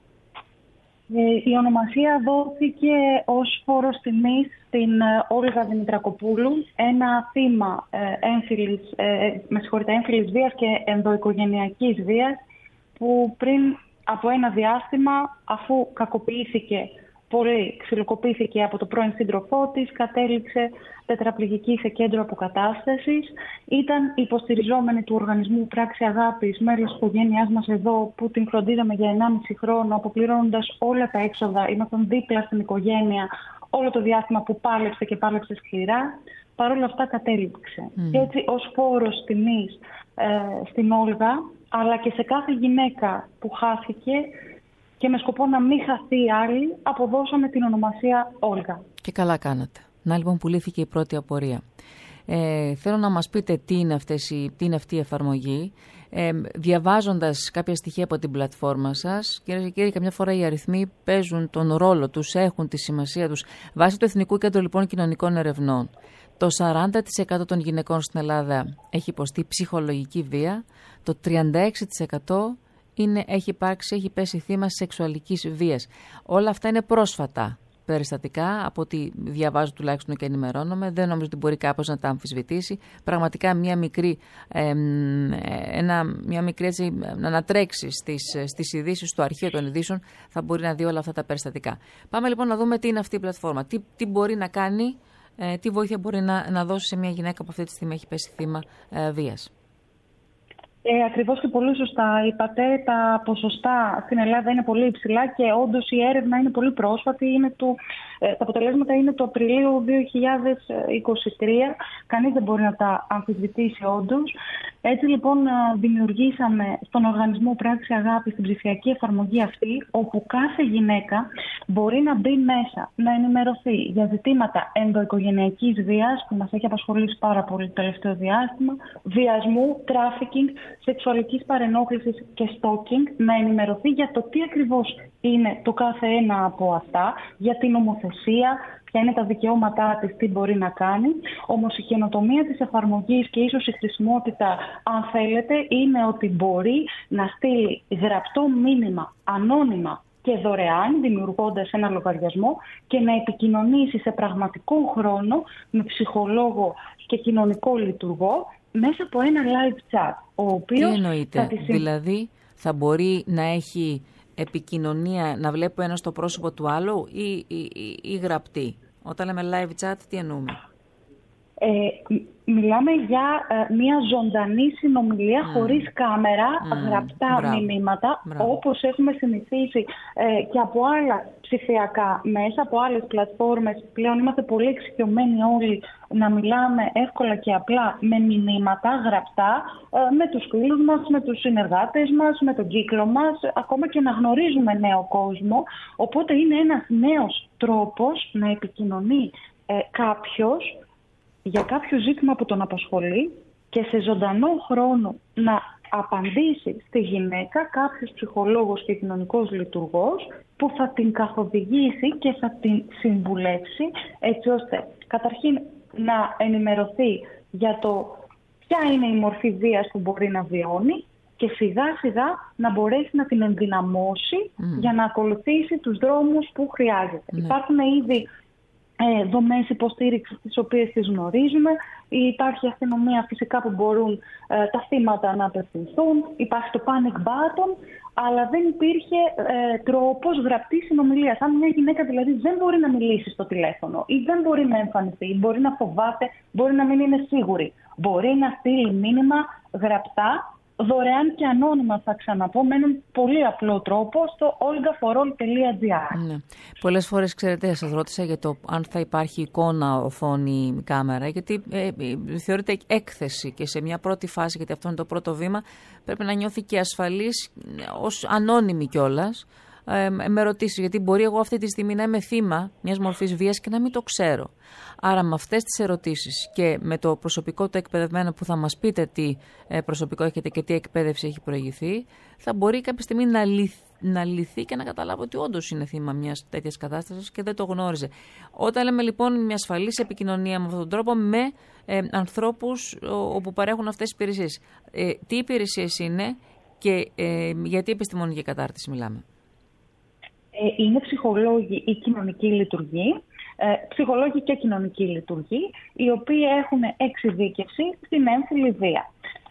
I: Η ονομασία δόθηκε ως φόρος τιμής στην Όλγα Δημητρακοπούλου, ένα θύμα έμφυλης βίας και ενδοοικογενειακής βίας που πριν από ένα διάστημα, αφού κακοποιήθηκε πολύ, ξυλοκοπήθηκε από το πρώην σύντροφό της, κατέληξε τετραπληγική σε κέντρο αποκατάστασης. Ήταν υποστηριζόμενη του Οργανισμού Πράξη Αγάπης, μέλος της οικογένειάς μας εδώ, που την φροντίζαμε για 1,5 χρόνο, αποπληρώνοντας όλα τα έξοδα. Ήμασταν δίπλα στην οικογένεια όλο το διάστημα που πάλεψε και πάλεψε σκληρά. Παρ' όλα αυτά κατέληξε. Και έτσι ως φόρος τιμής στην Όλγα, αλλά και σε κάθε γυναίκα που χάθηκε, και με σκοπό να μην χαθεί άλλη, αποδώσαμε την ονομασία Όλγα.
B: Και καλά κάνατε. Να λοιπόν που λύθηκε η πρώτη απορία. Θέλω να μας πείτε τι είναι αυτή η εφαρμογή. Διαβάζοντας κάποια στοιχεία από την πλατφόρμα σας, κυρίες και κύριοι, καμιά φορά οι αριθμοί παίζουν τον ρόλο τους, έχουν τη σημασία τους. Βάσει του Εθνικού Κέντρου λοιπόν Κοινωνικών Ερευνών, το 40% των γυναικών στην Ελλάδα έχει υποστεί ψυχολογική βία, το 36% έχει πέσει θύμα σεξουαλικής βίας. Όλα αυτά είναι πρόσφατα περιστατικά, από ό,τι διαβάζω τουλάχιστον και ενημερώνομαι. Δεν νομίζω ότι μπορεί κάποιος να τα αμφισβητήσει. Πραγματικά μια μικρή έτσι, να ανατρέξει στις ειδήσεις, στο αρχείο των ειδήσεων, θα μπορεί να δει όλα αυτά τα περιστατικά. Πάμε λοιπόν να δούμε τι είναι αυτή η πλατφόρμα. Τι μπορεί να κάνει, τι βοήθεια μπορεί να δώσει σε μια γυναίκα που αυτή τη στιγμή έχει πέσει θύμα βίας.
I: Ακριβώς και πολύ σωστά είπατε, τα ποσοστά στην Ελλάδα είναι πολύ υψηλά και όντως η έρευνα είναι πολύ πρόσφατη. Τα αποτελέσματα είναι του Απριλίου 2023. Κανείς δεν μπορεί να τα αμφισβητήσει όντως. Έτσι λοιπόν δημιουργήσαμε στον οργανισμό Πράξη Αγάπη την ψηφιακή εφαρμογή αυτή, όπου κάθε γυναίκα μπορεί να μπει μέσα, να ενημερωθεί για ζητήματα ενδοοικογενειακής βίας, που μας έχει απασχολήσει πάρα πολύ το τελευταίο διάστημα, βιασμού, τράφικινγκ, σεξουαλικής παρενόχλησης και stalking, να ενημερωθεί για το τι ακριβώς είναι το κάθε ένα από αυτά, για την νομοθεσία, ποια είναι τα δικαιώματά της, τι μπορεί να κάνει. Όμως η καινοτομία της εφαρμογής και ίσως η χρησιμότητα, αν θέλετε, είναι ότι μπορεί να στείλει γραπτό μήνυμα ανώνυμα και δωρεάν, δημιουργώντας ένα λογαριασμό, και να επικοινωνήσει σε πραγματικό χρόνο με ψυχολόγο και κοινωνικό λειτουργό μέσα από ένα live chat.
B: Τι εννοείται, δηλαδή θα μπορεί να έχει επικοινωνία, να βλέπει ένας το πρόσωπο του άλλου ή γραπτή? Όταν λέμε live chat, τι εννοούμε?
I: Μιλάμε για μια ζωντανή συνομιλία χωρίς κάμερα, γραπτά μηνύματα, όπως έχουμε συνηθίσει και από άλλα ψηφιακά μέσα, από άλλες πλατφόρμες. Πλέον είμαστε πολύ εξοικειωμένοι όλοι να μιλάμε εύκολα και απλά με μηνύματα γραπτά, με τους φίλους μας, με τους συνεργάτες μας, με τον κύκλο μας, ακόμα και να γνωρίζουμε νέο κόσμο. Οπότε είναι ένας νέος τρόπος να επικοινωνεί κάποιος για κάποιο ζήτημα που τον απασχολεί και σε ζωντανό χρόνο να απαντήσει στη γυναίκα κάποιος ψυχολόγος και κοινωνικός λειτουργός που θα την καθοδηγήσει και θα την συμβουλεύσει, έτσι ώστε καταρχήν να ενημερωθεί για το ποια είναι η μορφή βίας που μπορεί να βιώνει και σιγά σιγά να μπορέσει να την ενδυναμώσει για να ακολουθήσει τους δρόμους που χρειάζεται. Υπάρχουν ήδη δομές υποστήριξης τις οποίες τις γνωρίζουμε. Υπάρχει αστυνομία φυσικά που μπορούν τα θύματα να απευθυνθούν. Υπάρχει το panic button, αλλά δεν υπήρχε τρόπος γραπτής συνομιλίας. Αν μια γυναίκα δηλαδή δεν μπορεί να μιλήσει στο τηλέφωνο ή δεν μπορεί να εμφανιστεί, μπορεί να φοβάται, μπορεί να μην είναι σίγουρη, μπορεί να στείλει μήνυμα γραπτά, δωρεάν και ανώνυμα, θα ξαναπώ, με έναν πολύ απλό τρόπο στο olgaforall.gr.
B: Ναι. Πολλές φορές, ξέρετε, σας ρώτησα για το αν θα υπάρχει εικόνα, οθόνη, κάμερα, γιατί θεωρείται έκθεση και σε μια πρώτη φάση, γιατί αυτό είναι το πρώτο βήμα, πρέπει να νιώθει και ασφαλής, ως ανώνυμη κιόλας, με ρωτήσει, γιατί μπορεί εγώ αυτή τη στιγμή να είμαι θύμα μιας μορφής βίας και να μην το ξέρω. Άρα με αυτές τις ερωτήσεις και με το προσωπικό το εκπαιδευμένο που θα μας πείτε τι προσωπικό έχετε και τι εκπαίδευση έχει προηγηθεί, θα μπορεί κάποια στιγμή να λυθεί και να καταλάβω ότι όντως είναι θύμα μιας τέτοιας κατάστασης και δεν το γνώριζε. Όταν λέμε λοιπόν μια ασφαλής επικοινωνία με αυτόν τον τρόπο με ανθρώπους όπου παρέχουν αυτές τις υπηρεσίες. Τι υπηρεσίες είναι και γιατί επιστημονική κατάρτιση μιλάμε?
I: Είναι ψυχολόγοι ή κοινωνικοί λειτουργοί, ψυχολόγοι και κοινωνικοί λειτουργοί, οι οποίοι έχουν εξειδίκευση στην έμφυλη βία.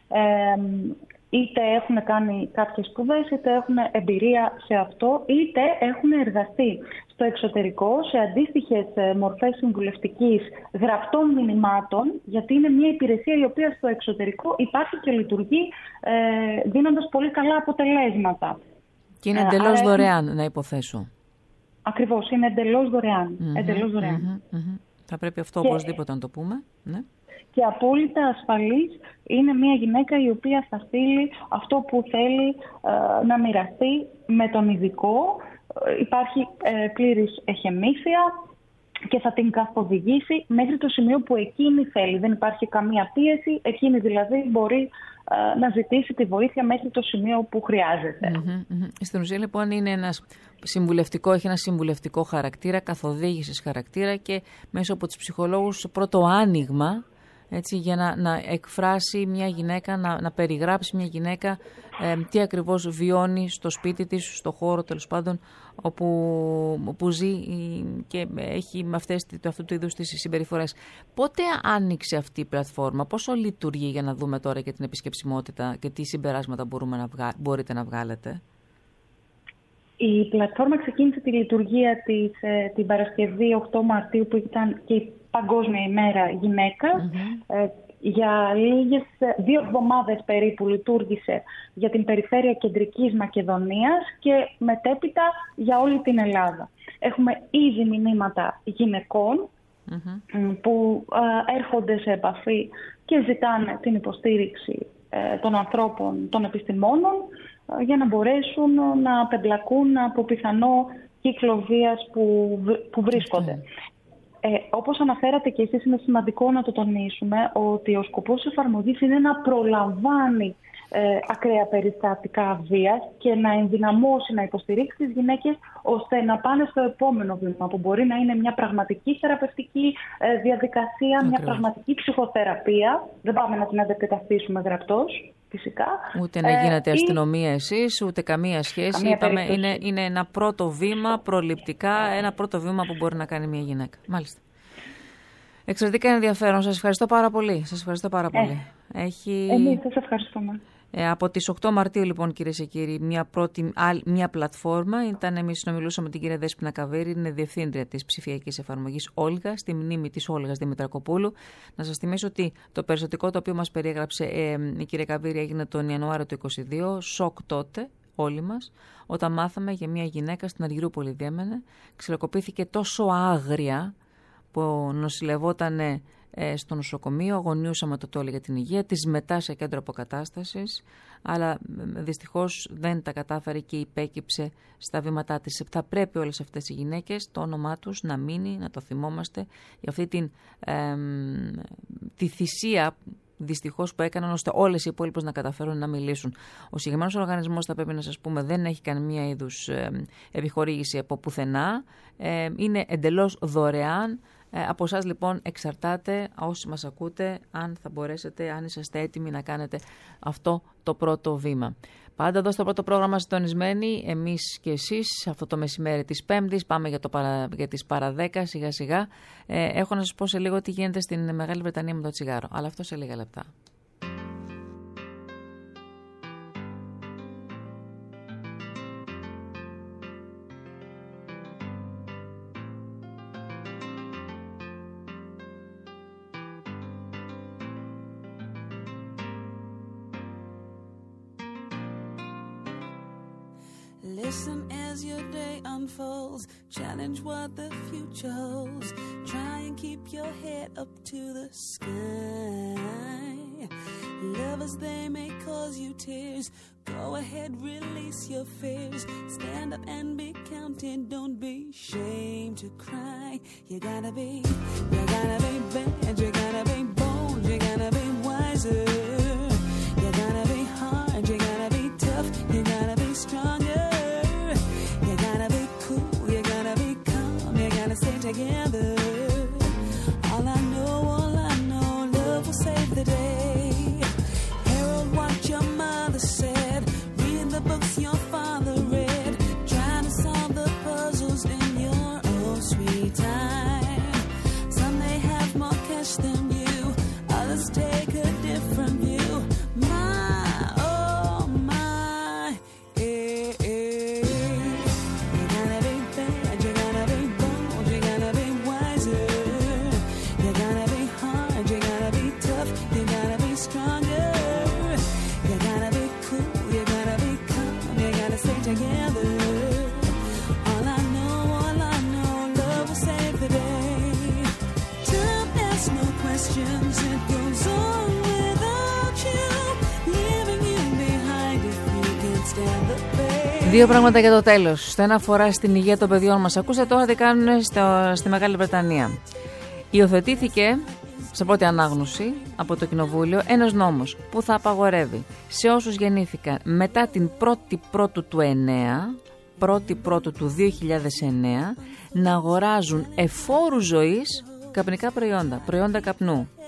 I: Είτε έχουν κάνει κάποιες σπουδές, είτε έχουν εμπειρία σε αυτό, είτε έχουν εργαστεί στο εξωτερικό σε αντίστοιχες μορφές συμβουλευτικής γραπτών μηνυμάτων, γιατί είναι μια υπηρεσία η οποία στο εξωτερικό υπάρχει και λειτουργεί δίνοντας πολύ καλά αποτελέσματα.
B: Και είναι εντελώς δωρεάν, να υποθέσω.
I: Ακριβώς, είναι εντελώς δωρεάν. Εντελώς δωρεάν.
B: Θα πρέπει αυτό οπωσδήποτε να το πούμε. Ναι.
I: Και απόλυτα ασφαλής είναι μια γυναίκα η οποία θα στείλει αυτό που θέλει να μοιραστεί με τον ειδικό. Υπάρχει πλήρης εχεμήθεια και θα την καθοδηγήσει μέχρι το σημείο που εκείνη θέλει. Δεν υπάρχει καμία πίεση, εκείνη δηλαδή μπορεί να ζητήσει τη βοήθεια μέχρι το σημείο που χρειάζεται.
B: Στην ουσία λοιπόν είναι έχει ένα συμβουλευτικό χαρακτήρα, καθοδήγησης χαρακτήρα και μέσω από τους ψυχολόγους πρώτο άνοιγμα έτσι, για να εκφράσει μια γυναίκα, να περιγράψει μια γυναίκα τι ακριβώς βιώνει στο σπίτι της, στο χώρο τέλος πάντων όπου ζει και έχει με αυτού του είδους τις συμπεριφορές. Πότε άνοιξε αυτή η πλατφόρμα, πόσο λειτουργεί, για να δούμε τώρα και την επισκεψιμότητα και τι συμπεράσματα μπορείτε να βγάλετε?
I: Η πλατφόρμα ξεκίνησε τη λειτουργία της την Παρασκευή 8 Μαρτίου, που ήταν και η Παγκόσμια ημέρα γυναίκας. Για 2 εβδομάδες περίπου λειτουργήσε για την περιφέρεια Κεντρικής Μακεδονίας και μετέπειτα για όλη την Ελλάδα. Έχουμε ήδη μηνύματα γυναικών που έρχονται σε επαφή και ζητάνε την υποστήριξη των ανθρώπων, των επιστημόνων, για να μπορέσουν να απεμπλακούν από πιθανό κύκλο βίας που βρίσκονται. Όπως αναφέρατε και εσείς, είναι σημαντικό να το τονίσουμε ότι ο σκοπός της εφαρμογής είναι να προλαμβάνει ακραία περιστατικά βίας και να ενδυναμώσει, να υποστηρίξει τις γυναίκες ώστε να πάνε στο επόμενο βήμα, που μπορεί να είναι μια πραγματική θεραπευτική διαδικασία, μια πραγματική ψυχοθεραπεία. Δεν πάμε να την αντικαταστήσουμε γραπτός, φυσικά. Ούτε
B: να γίνετε αστυνομία εσείς, ούτε καμία σχέση. Είναι ένα πρώτο βήμα προληπτικά, ένα πρώτο βήμα που μπορεί να κάνει μια γυναίκα. Μάλιστα. Εξαιρετικά ενδιαφέρον. Σας ευχαριστώ πάρα πολύ.
I: Εμείς σας ευχαριστούμε.
B: Από τις 8 Μαρτίου, λοιπόν, κυρίες και κύριοι, μια πλατφόρμα. Εμείς συνομιλούσαμε με την κυρία Δέσποινα Καβίρη, είναι διευθύντρια της ψηφιακής εφαρμογής Όλγα, στη μνήμη της Όλγας Δημητρακοπούλου. Να σας θυμίσω ότι το περιστατικό το οποίο μας περιέγραψε η κυρία Καβίρη έγινε τον Ιανουάριο του 2022. Σοκ τότε, όλοι μας, όταν μάθαμε για μια γυναίκα στην Αργυρούπολη Διέμενε. Ξυλοκοπήθηκε τόσο άγρια που νοσηλευόταν στο νοσοκομείο, αγωνιούσαμε το τόλι για την υγεία της, μετά σε κέντρο αποκατάστασης, αλλά δυστυχώς δεν τα κατάφερε και υπέκυψε στα βήματά της. Θα πρέπει όλες αυτές οι γυναίκες το όνομά τους να μείνει, να το θυμόμαστε, για αυτή τη θυσία δυστυχώς που έκαναν ώστε όλες οι υπόλοιπες να καταφέρουν να μιλήσουν. Ο συγκεκριμένος οργανισμός, θα πρέπει να σας πούμε, δεν έχει καμία είδους επιχορήγηση από πουθενά, είναι εντελώς δωρεάν. Από εσάς λοιπόν εξαρτάται, όσοι μας ακούτε, αν θα μπορέσετε, αν είσαστε έτοιμοι να κάνετε αυτό το πρώτο βήμα. Πάντα εδώ στο πρώτο πρόγραμμα συντονισμένοι, εμείς και εσείς, αυτό το μεσημέρι της Πέμπτης, πάμε για τις παρα 10 σιγά σιγά. Έχω να σας πω σε λίγο τι γίνεται στην Μεγάλη Βρετανία με το τσιγάρο, αλλά αυτό σε λίγα λεπτά.
J: Listen as your day unfolds, challenge what the future holds, try and keep your head up to the sky. Lovers, they may cause you tears, go ahead, release your fears, stand up and be counted, don't be ashamed to cry. You gotta be bad, you gotta be bold, you gotta be wiser, you gotta be hard, you gotta be tough, you gotta be stronger. Stay together. All I know, love will save the day. Herald what your mother said, read the books your father read, try to solve the puzzles in your own sweet time. Some may have more cash than you, others take a different view. My, oh my, You gotta be bad, you gotta be bold, you gotta be wiser, you gotta be hard, you gotta be tough, you gotta be stronger, you gotta be cool, you gotta be calm, you gotta stay together. All I know, love will save the day. Time asks no questions, it goes on without you, leaving you behind if you can't stand the pain.
B: Δύο πράγματα για το τέλος. Το ένα αφορά στην υγεία των παιδιών μας. Ακούστε τώρα τι κάνουν στη Μεγάλη Βρετανία. Υιοθετήθηκε σε πρώτη ανάγνωση από το Κοινοβούλιο ένας νόμος που θα απαγορεύει σε όσους γεννήθηκαν μετά την 1η Πρώτου του 2009 να αγοράζουν εφόρου ζωής καπνικά προϊόντα καπνού.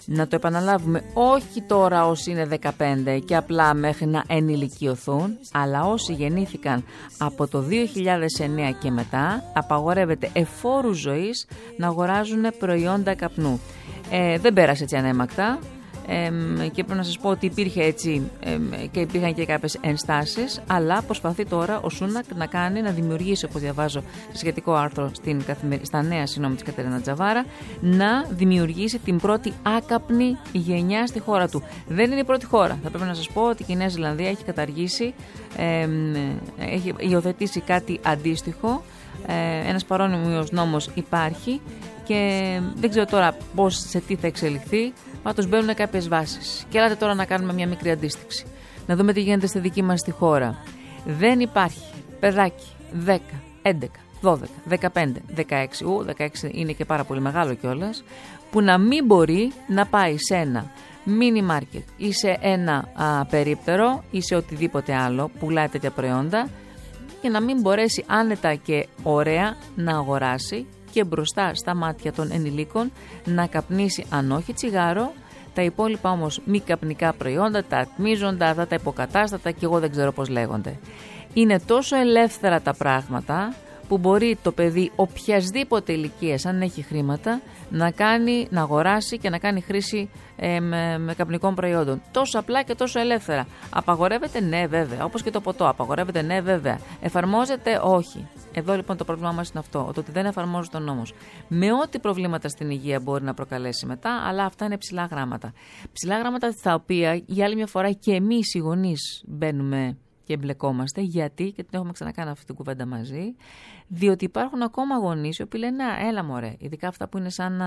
B: Να το επαναλάβουμε, όχι τώρα όσοι είναι 15 και απλά μέχρι να ενηλικιωθούν, αλλά όσοι γεννήθηκαν από το 2009 και μετά, απαγορεύεται εφόρους ζωής να αγοράζουν προϊόντα καπνού. Δεν πέρασε έτσι ανέμακτα. Και πρέπει να σας πω ότι υπήρχε έτσι και υπήρχαν και κάποιες ενστάσεις, αλλά προσπαθεί τώρα ο Σούνακ να δημιουργήσει, όπως διαβάζω σε σχετικό άρθρο στα νέα της Κατερίνα Τζαβάρα, να δημιουργήσει την πρώτη άκαπνη γενιά στη χώρα του. Δεν είναι η πρώτη χώρα. Θα πρέπει να σας πω ότι η Νέα Ζηλανδία έχει καταργήσει, έχει υιοθετήσει κάτι αντίστοιχο. Ένας παρόμοιος νόμος υπάρχει και δεν ξέρω τώρα πώς, σε τι θα εξελιχθεί. Πάντως μπαίνουν κάποιες βάσεις. Και έλατε τώρα να κάνουμε μια μικρή αντίστοιξη. Να δούμε τι γίνεται στη δική μας τη χώρα. Δεν υπάρχει παιδάκι 10, 11, 12, 15, 16, 16 είναι και πάρα πολύ μεγάλο κιόλας, που να μην μπορεί να πάει σε ένα μίνι μάρκετ ή σε ένα περίπτερο ή σε οτιδήποτε άλλο που πουλάει τέτοια προϊόντα και να μην μπορέσει άνετα και ωραία να αγοράσει και μπροστά στα μάτια των ενηλίκων να καπνίσει, αν όχι τσιγάρο, τα υπόλοιπα όμως μη καπνικά προϊόντα, τα ατμίζοντα, αυτά τα υποκατάστατα και εγώ δεν ξέρω πώς λέγονται. Είναι τόσο ελεύθερα τα πράγματα που μπορεί το παιδί οποιασδήποτε ηλικίας, αν έχει χρήματα, να αγοράσει και να κάνει χρήση με καπνικών προϊόντων. Τόσο απλά και τόσο ελεύθερα. Απαγορεύεται, ναι βέβαια. Όπως και το ποτό. Απαγορεύεται, ναι βέβαια. Εφαρμόζεται, όχι. Εδώ λοιπόν το πρόβλημά μας είναι αυτό, ότι δεν εφαρμόζεται ο νόμος. Με ό,τι προβλήματα στην υγεία μπορεί να προκαλέσει μετά, αλλά αυτά είναι ψηλά γράμματα. Ψηλά γράμματα στα οποία για άλλη μια φορά και εμείς οι γονείς μπαίνουμε και εμπλεκόμαστε. Γιατί, και την έχουμε ξανακάνει αυτή την κουβέντα μαζί, διότι υπάρχουν ακόμα γονείς οι οποίοι λένε έλα μωρέ, ειδικά αυτά που είναι σαν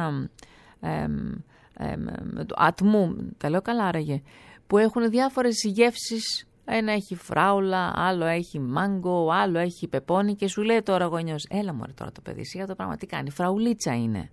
B: ατμού, τα λέω καλά άραγε, που έχουν διάφορες γεύσεις. Ένα έχει φράουλα, άλλο έχει μάγκο, άλλο έχει πεπόνι και σου λέει τώρα ο γονιός, έλα μωρέ τώρα το παιδί, σιγά το πράγμα τι κάνει, φραουλίτσα είναι.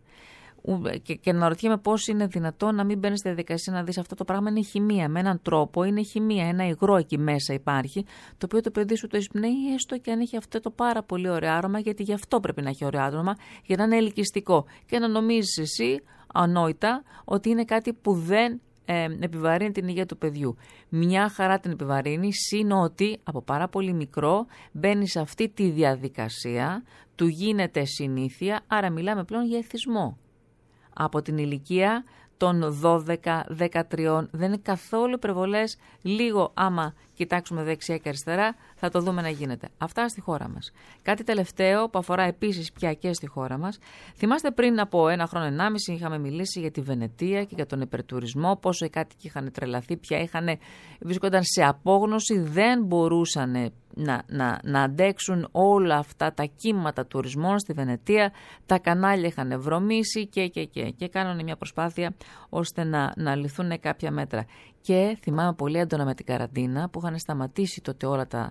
B: Και να ρωτιέμαι πώς είναι δυνατόν να μην μπαίνεις στη διαδικασία να δεις αυτό το πράγμα είναι χημεία. Με έναν τρόπο είναι χημεία, ένα υγρό εκεί μέσα υπάρχει, το οποίο το παιδί σου το εισπνέει έστω και αν έχει αυτό το πάρα πολύ ωραίο άρωμα, γιατί γι' αυτό πρέπει να έχει ωραίο άρωμα, για να είναι ελκυστικό. Και να νομίζεις εσύ, ανόητα, ότι είναι κάτι που δεν επιβαρύνει την υγεία του παιδιού. Μια χαρά την επιβαρύνει, συν ότι από πάρα πολύ μικρό μπαίνει σε αυτή τη διαδικασία, του γίνεται συνήθεια, άρα μιλάμε πλέον για εθισμό. Από την ηλικία των 12-13 δεν είναι καθόλου υπερβολές, λίγο άμα κοιτάξουμε δεξιά και αριστερά θα το δούμε να γίνεται. Αυτά στη χώρα μας. Κάτι τελευταίο που αφορά επίσης πια και στη χώρα μας. Θυμάστε πριν από 1 χρόνο 1,5 είχαμε μιλήσει για τη Βενετία και για τον υπερτουρισμό, πόσο οι κάτοικοι είχαν τρελαθεί, πια βρίσκονταν σε απόγνωση, δεν μπορούσαν να αντέξουν όλα αυτά τα κύματα τουρισμών στη Βενετία, τα κανάλια είχαν βρωμίσει και κάνανε μια προσπάθεια ώστε να λυθούν κάποια μέτρα. Και θυμάμαι πολύ έντονα με την καραντίνα που είχαν σταματήσει τότε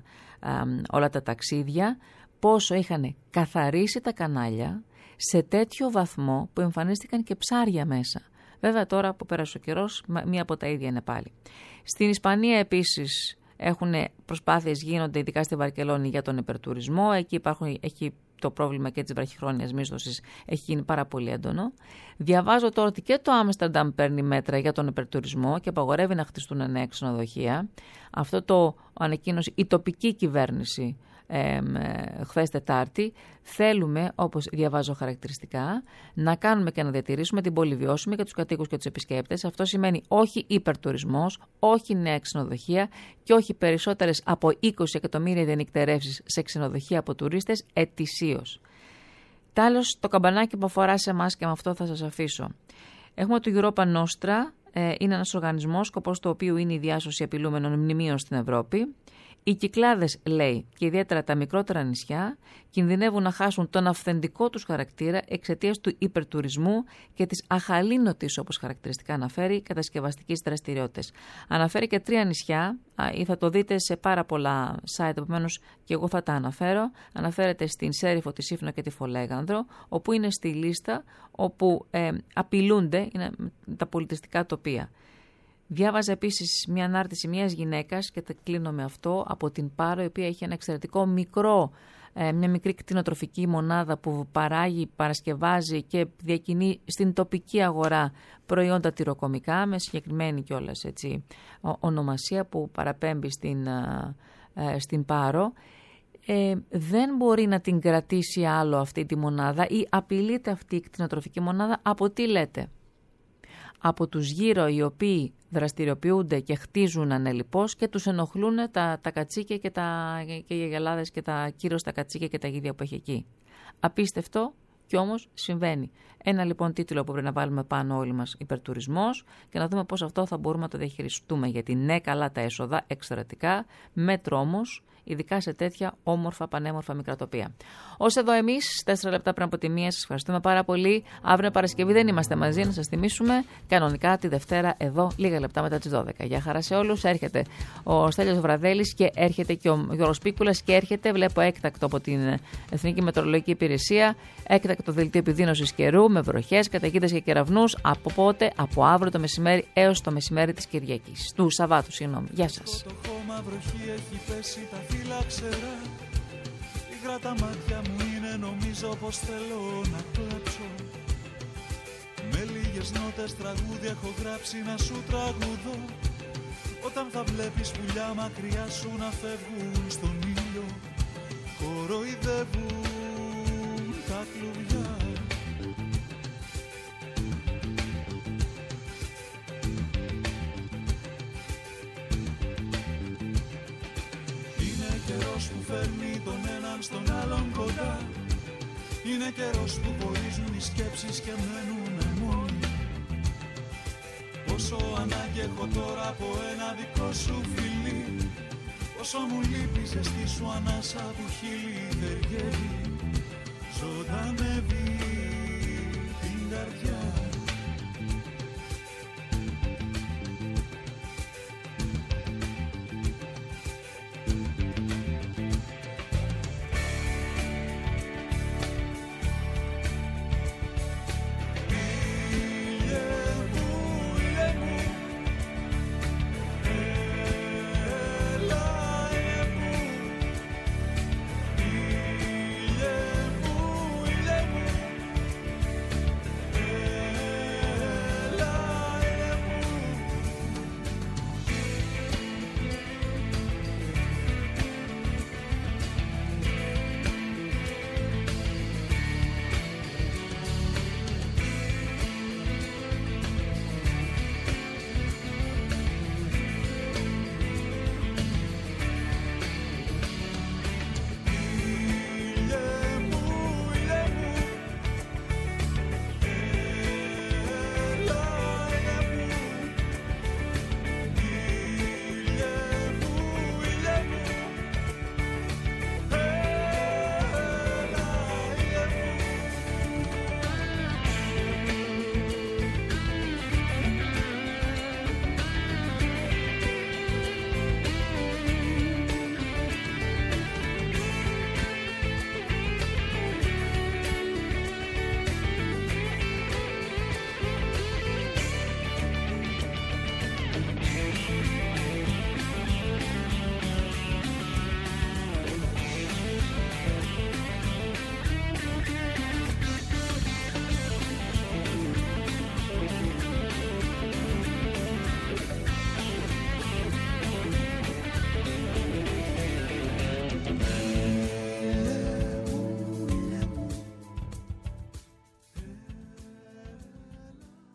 B: όλα τα ταξίδια, πόσο είχαν καθαρίσει τα κανάλια σε τέτοιο βαθμό που εμφανίστηκαν και ψάρια μέσα. Βέβαια τώρα που πέρασε ο καιρός, μία από τα ίδια είναι πάλι. Στην Ισπανία επίσης προσπάθειες γίνονται, ειδικά στη Βαρκελόνη, για τον υπερτουρισμό. Εκεί έχει το πρόβλημα και της βραχυχρόνιας μίσθωσης, έχει γίνει πάρα πολύ έντονο. Διαβάζω τώρα ότι και το Άμστερνταμ παίρνει μέτρα για τον υπερτουρισμό και απαγορεύει να χτιστούν νέα ξενοδοχεία. Αυτό το ανακοίνωσε η τοπική κυβέρνηση χθες Τετάρτη. Θέλουμε, όπως διαβάζω χαρακτηριστικά, να κάνουμε και να διατηρήσουμε την πόλη βιώσιμη για τους κατοίκους και τους επισκέπτες. Αυτό σημαίνει όχι υπερτουρισμός, όχι νέα ξενοδοχεία και όχι περισσότερες από 20 εκατομμύρια διανυκτερεύσεις σε ξενοδοχεία από τουρίστες ετησίως. Τέλος, το καμπανάκι που αφορά σε εμάς και με αυτό θα σας αφήσω. Έχουμε το Europa Nostra, είναι ένας οργανισμός, σκοπός του οποίου είναι η διάσωση απειλούμενων μνημείων στην Ευρώπη. Οι Κυκλάδες, λέει, και ιδιαίτερα τα μικρότερα νησιά, κινδυνεύουν να χάσουν τον αυθεντικό τους χαρακτήρα εξαιτίας του υπερτουρισμού και της αχαλήνωτης, όπως χαρακτηριστικά αναφέρει, κατασκευαστικής δραστηριότητας. Αναφέρει και 3 νησιά, ή θα το δείτε σε πάρα πολλά site, επομένως και εγώ θα τα αναφέρω. Αναφέρεται στην Σέριφο, τη Σύφνο και τη Φολέγανδρο, όπου είναι στη λίστα όπου απειλούνται είναι τα πολιτιστικά τοπία. Διάβαζα επίσης μια ανάρτηση μιας γυναίκας και τα κλείνω με αυτό από την Πάρο, η οποία έχει ένα εξαιρετικό μικρό μια μικρή κτηνοτροφική μονάδα που παράγει, παρασκευάζει και διακινεί στην τοπική αγορά προϊόντα τυροκομικά με συγκεκριμένη κιόλας ονομασία που παραπέμπει στην Πάρο, δεν μπορεί να την κρατήσει άλλο αυτή τη μονάδα ή απειλείται αυτή η κτηνοτροφική μονάδα από τι λέτε? Από τους γύρω οι οποίοι δραστηριοποιούνται και χτίζουν ανελιπώς και τους ενοχλούν τα κατσίκια και οι αγελάδες και κυρίως τα κατσίκια και τα γίδια που έχει εκεί. Απίστευτο κι όμως συμβαίνει. Ένα λοιπόν τίτλο που πρέπει να βάλουμε πάνω όλοι μας, υπερτουρισμός, και να δούμε πώς αυτό θα μπορούμε να το διαχειριστούμε. Γιατί ναι, καλά τα έσοδα εξωτερικά, μέτρο όμως, ειδικά σε τέτοια όμορφα, πανέμορφα μικρά τοπία. Ως εδώ εμείς, 4 λεπτά πριν από τη 1, σας ευχαριστούμε πάρα πολύ. Αύριο Παρασκευή δεν είμαστε μαζί, να σας θυμίσουμε. Κανονικά τη Δευτέρα εδώ, λίγα λεπτά μετά τις 12. Γεια χαρά σε όλους. Έρχεται ο Στέλιος Βραδέλης και έρχεται και ο Γιώργος Πίκουλας και έρχεται, βλέπω έκτακτο από την Εθνική Μετεωρολογική Υπηρεσία, έκτακτο δελτίο επιδείνωσης καιρού με βροχές, καταιγίδες και κεραυνούς. Από πότε? Από αύριο το μεσημέρι έως το μεσημέρι της Κυριακής. Του Σαββάτου, συγγνώμη. Γεια σας.
C: Ξερά, υγρά τα μάτια μου είναι, νομίζω πως θέλω να κλάψω. Με λίγες νότες τραγούδια έχω γράψει να σου τραγουδώ. Όταν θα βλέπεις πουλιά μακριά σου να φεύγουν στον ήλιο, κοροϊδεύουν τα κλουβιά. Καιρός που φέρνει τον έναν στον άλλον κοντά. Είναι καιρός που χωρίζουν οι σκέψεις και μένουν μόνοι. Πόσο ανάγκη έχω τώρα από ένα δικό σου φιλί. Πόσο μου λείπει η ζεστή σου ανάσα που χείλη δεν γεύει.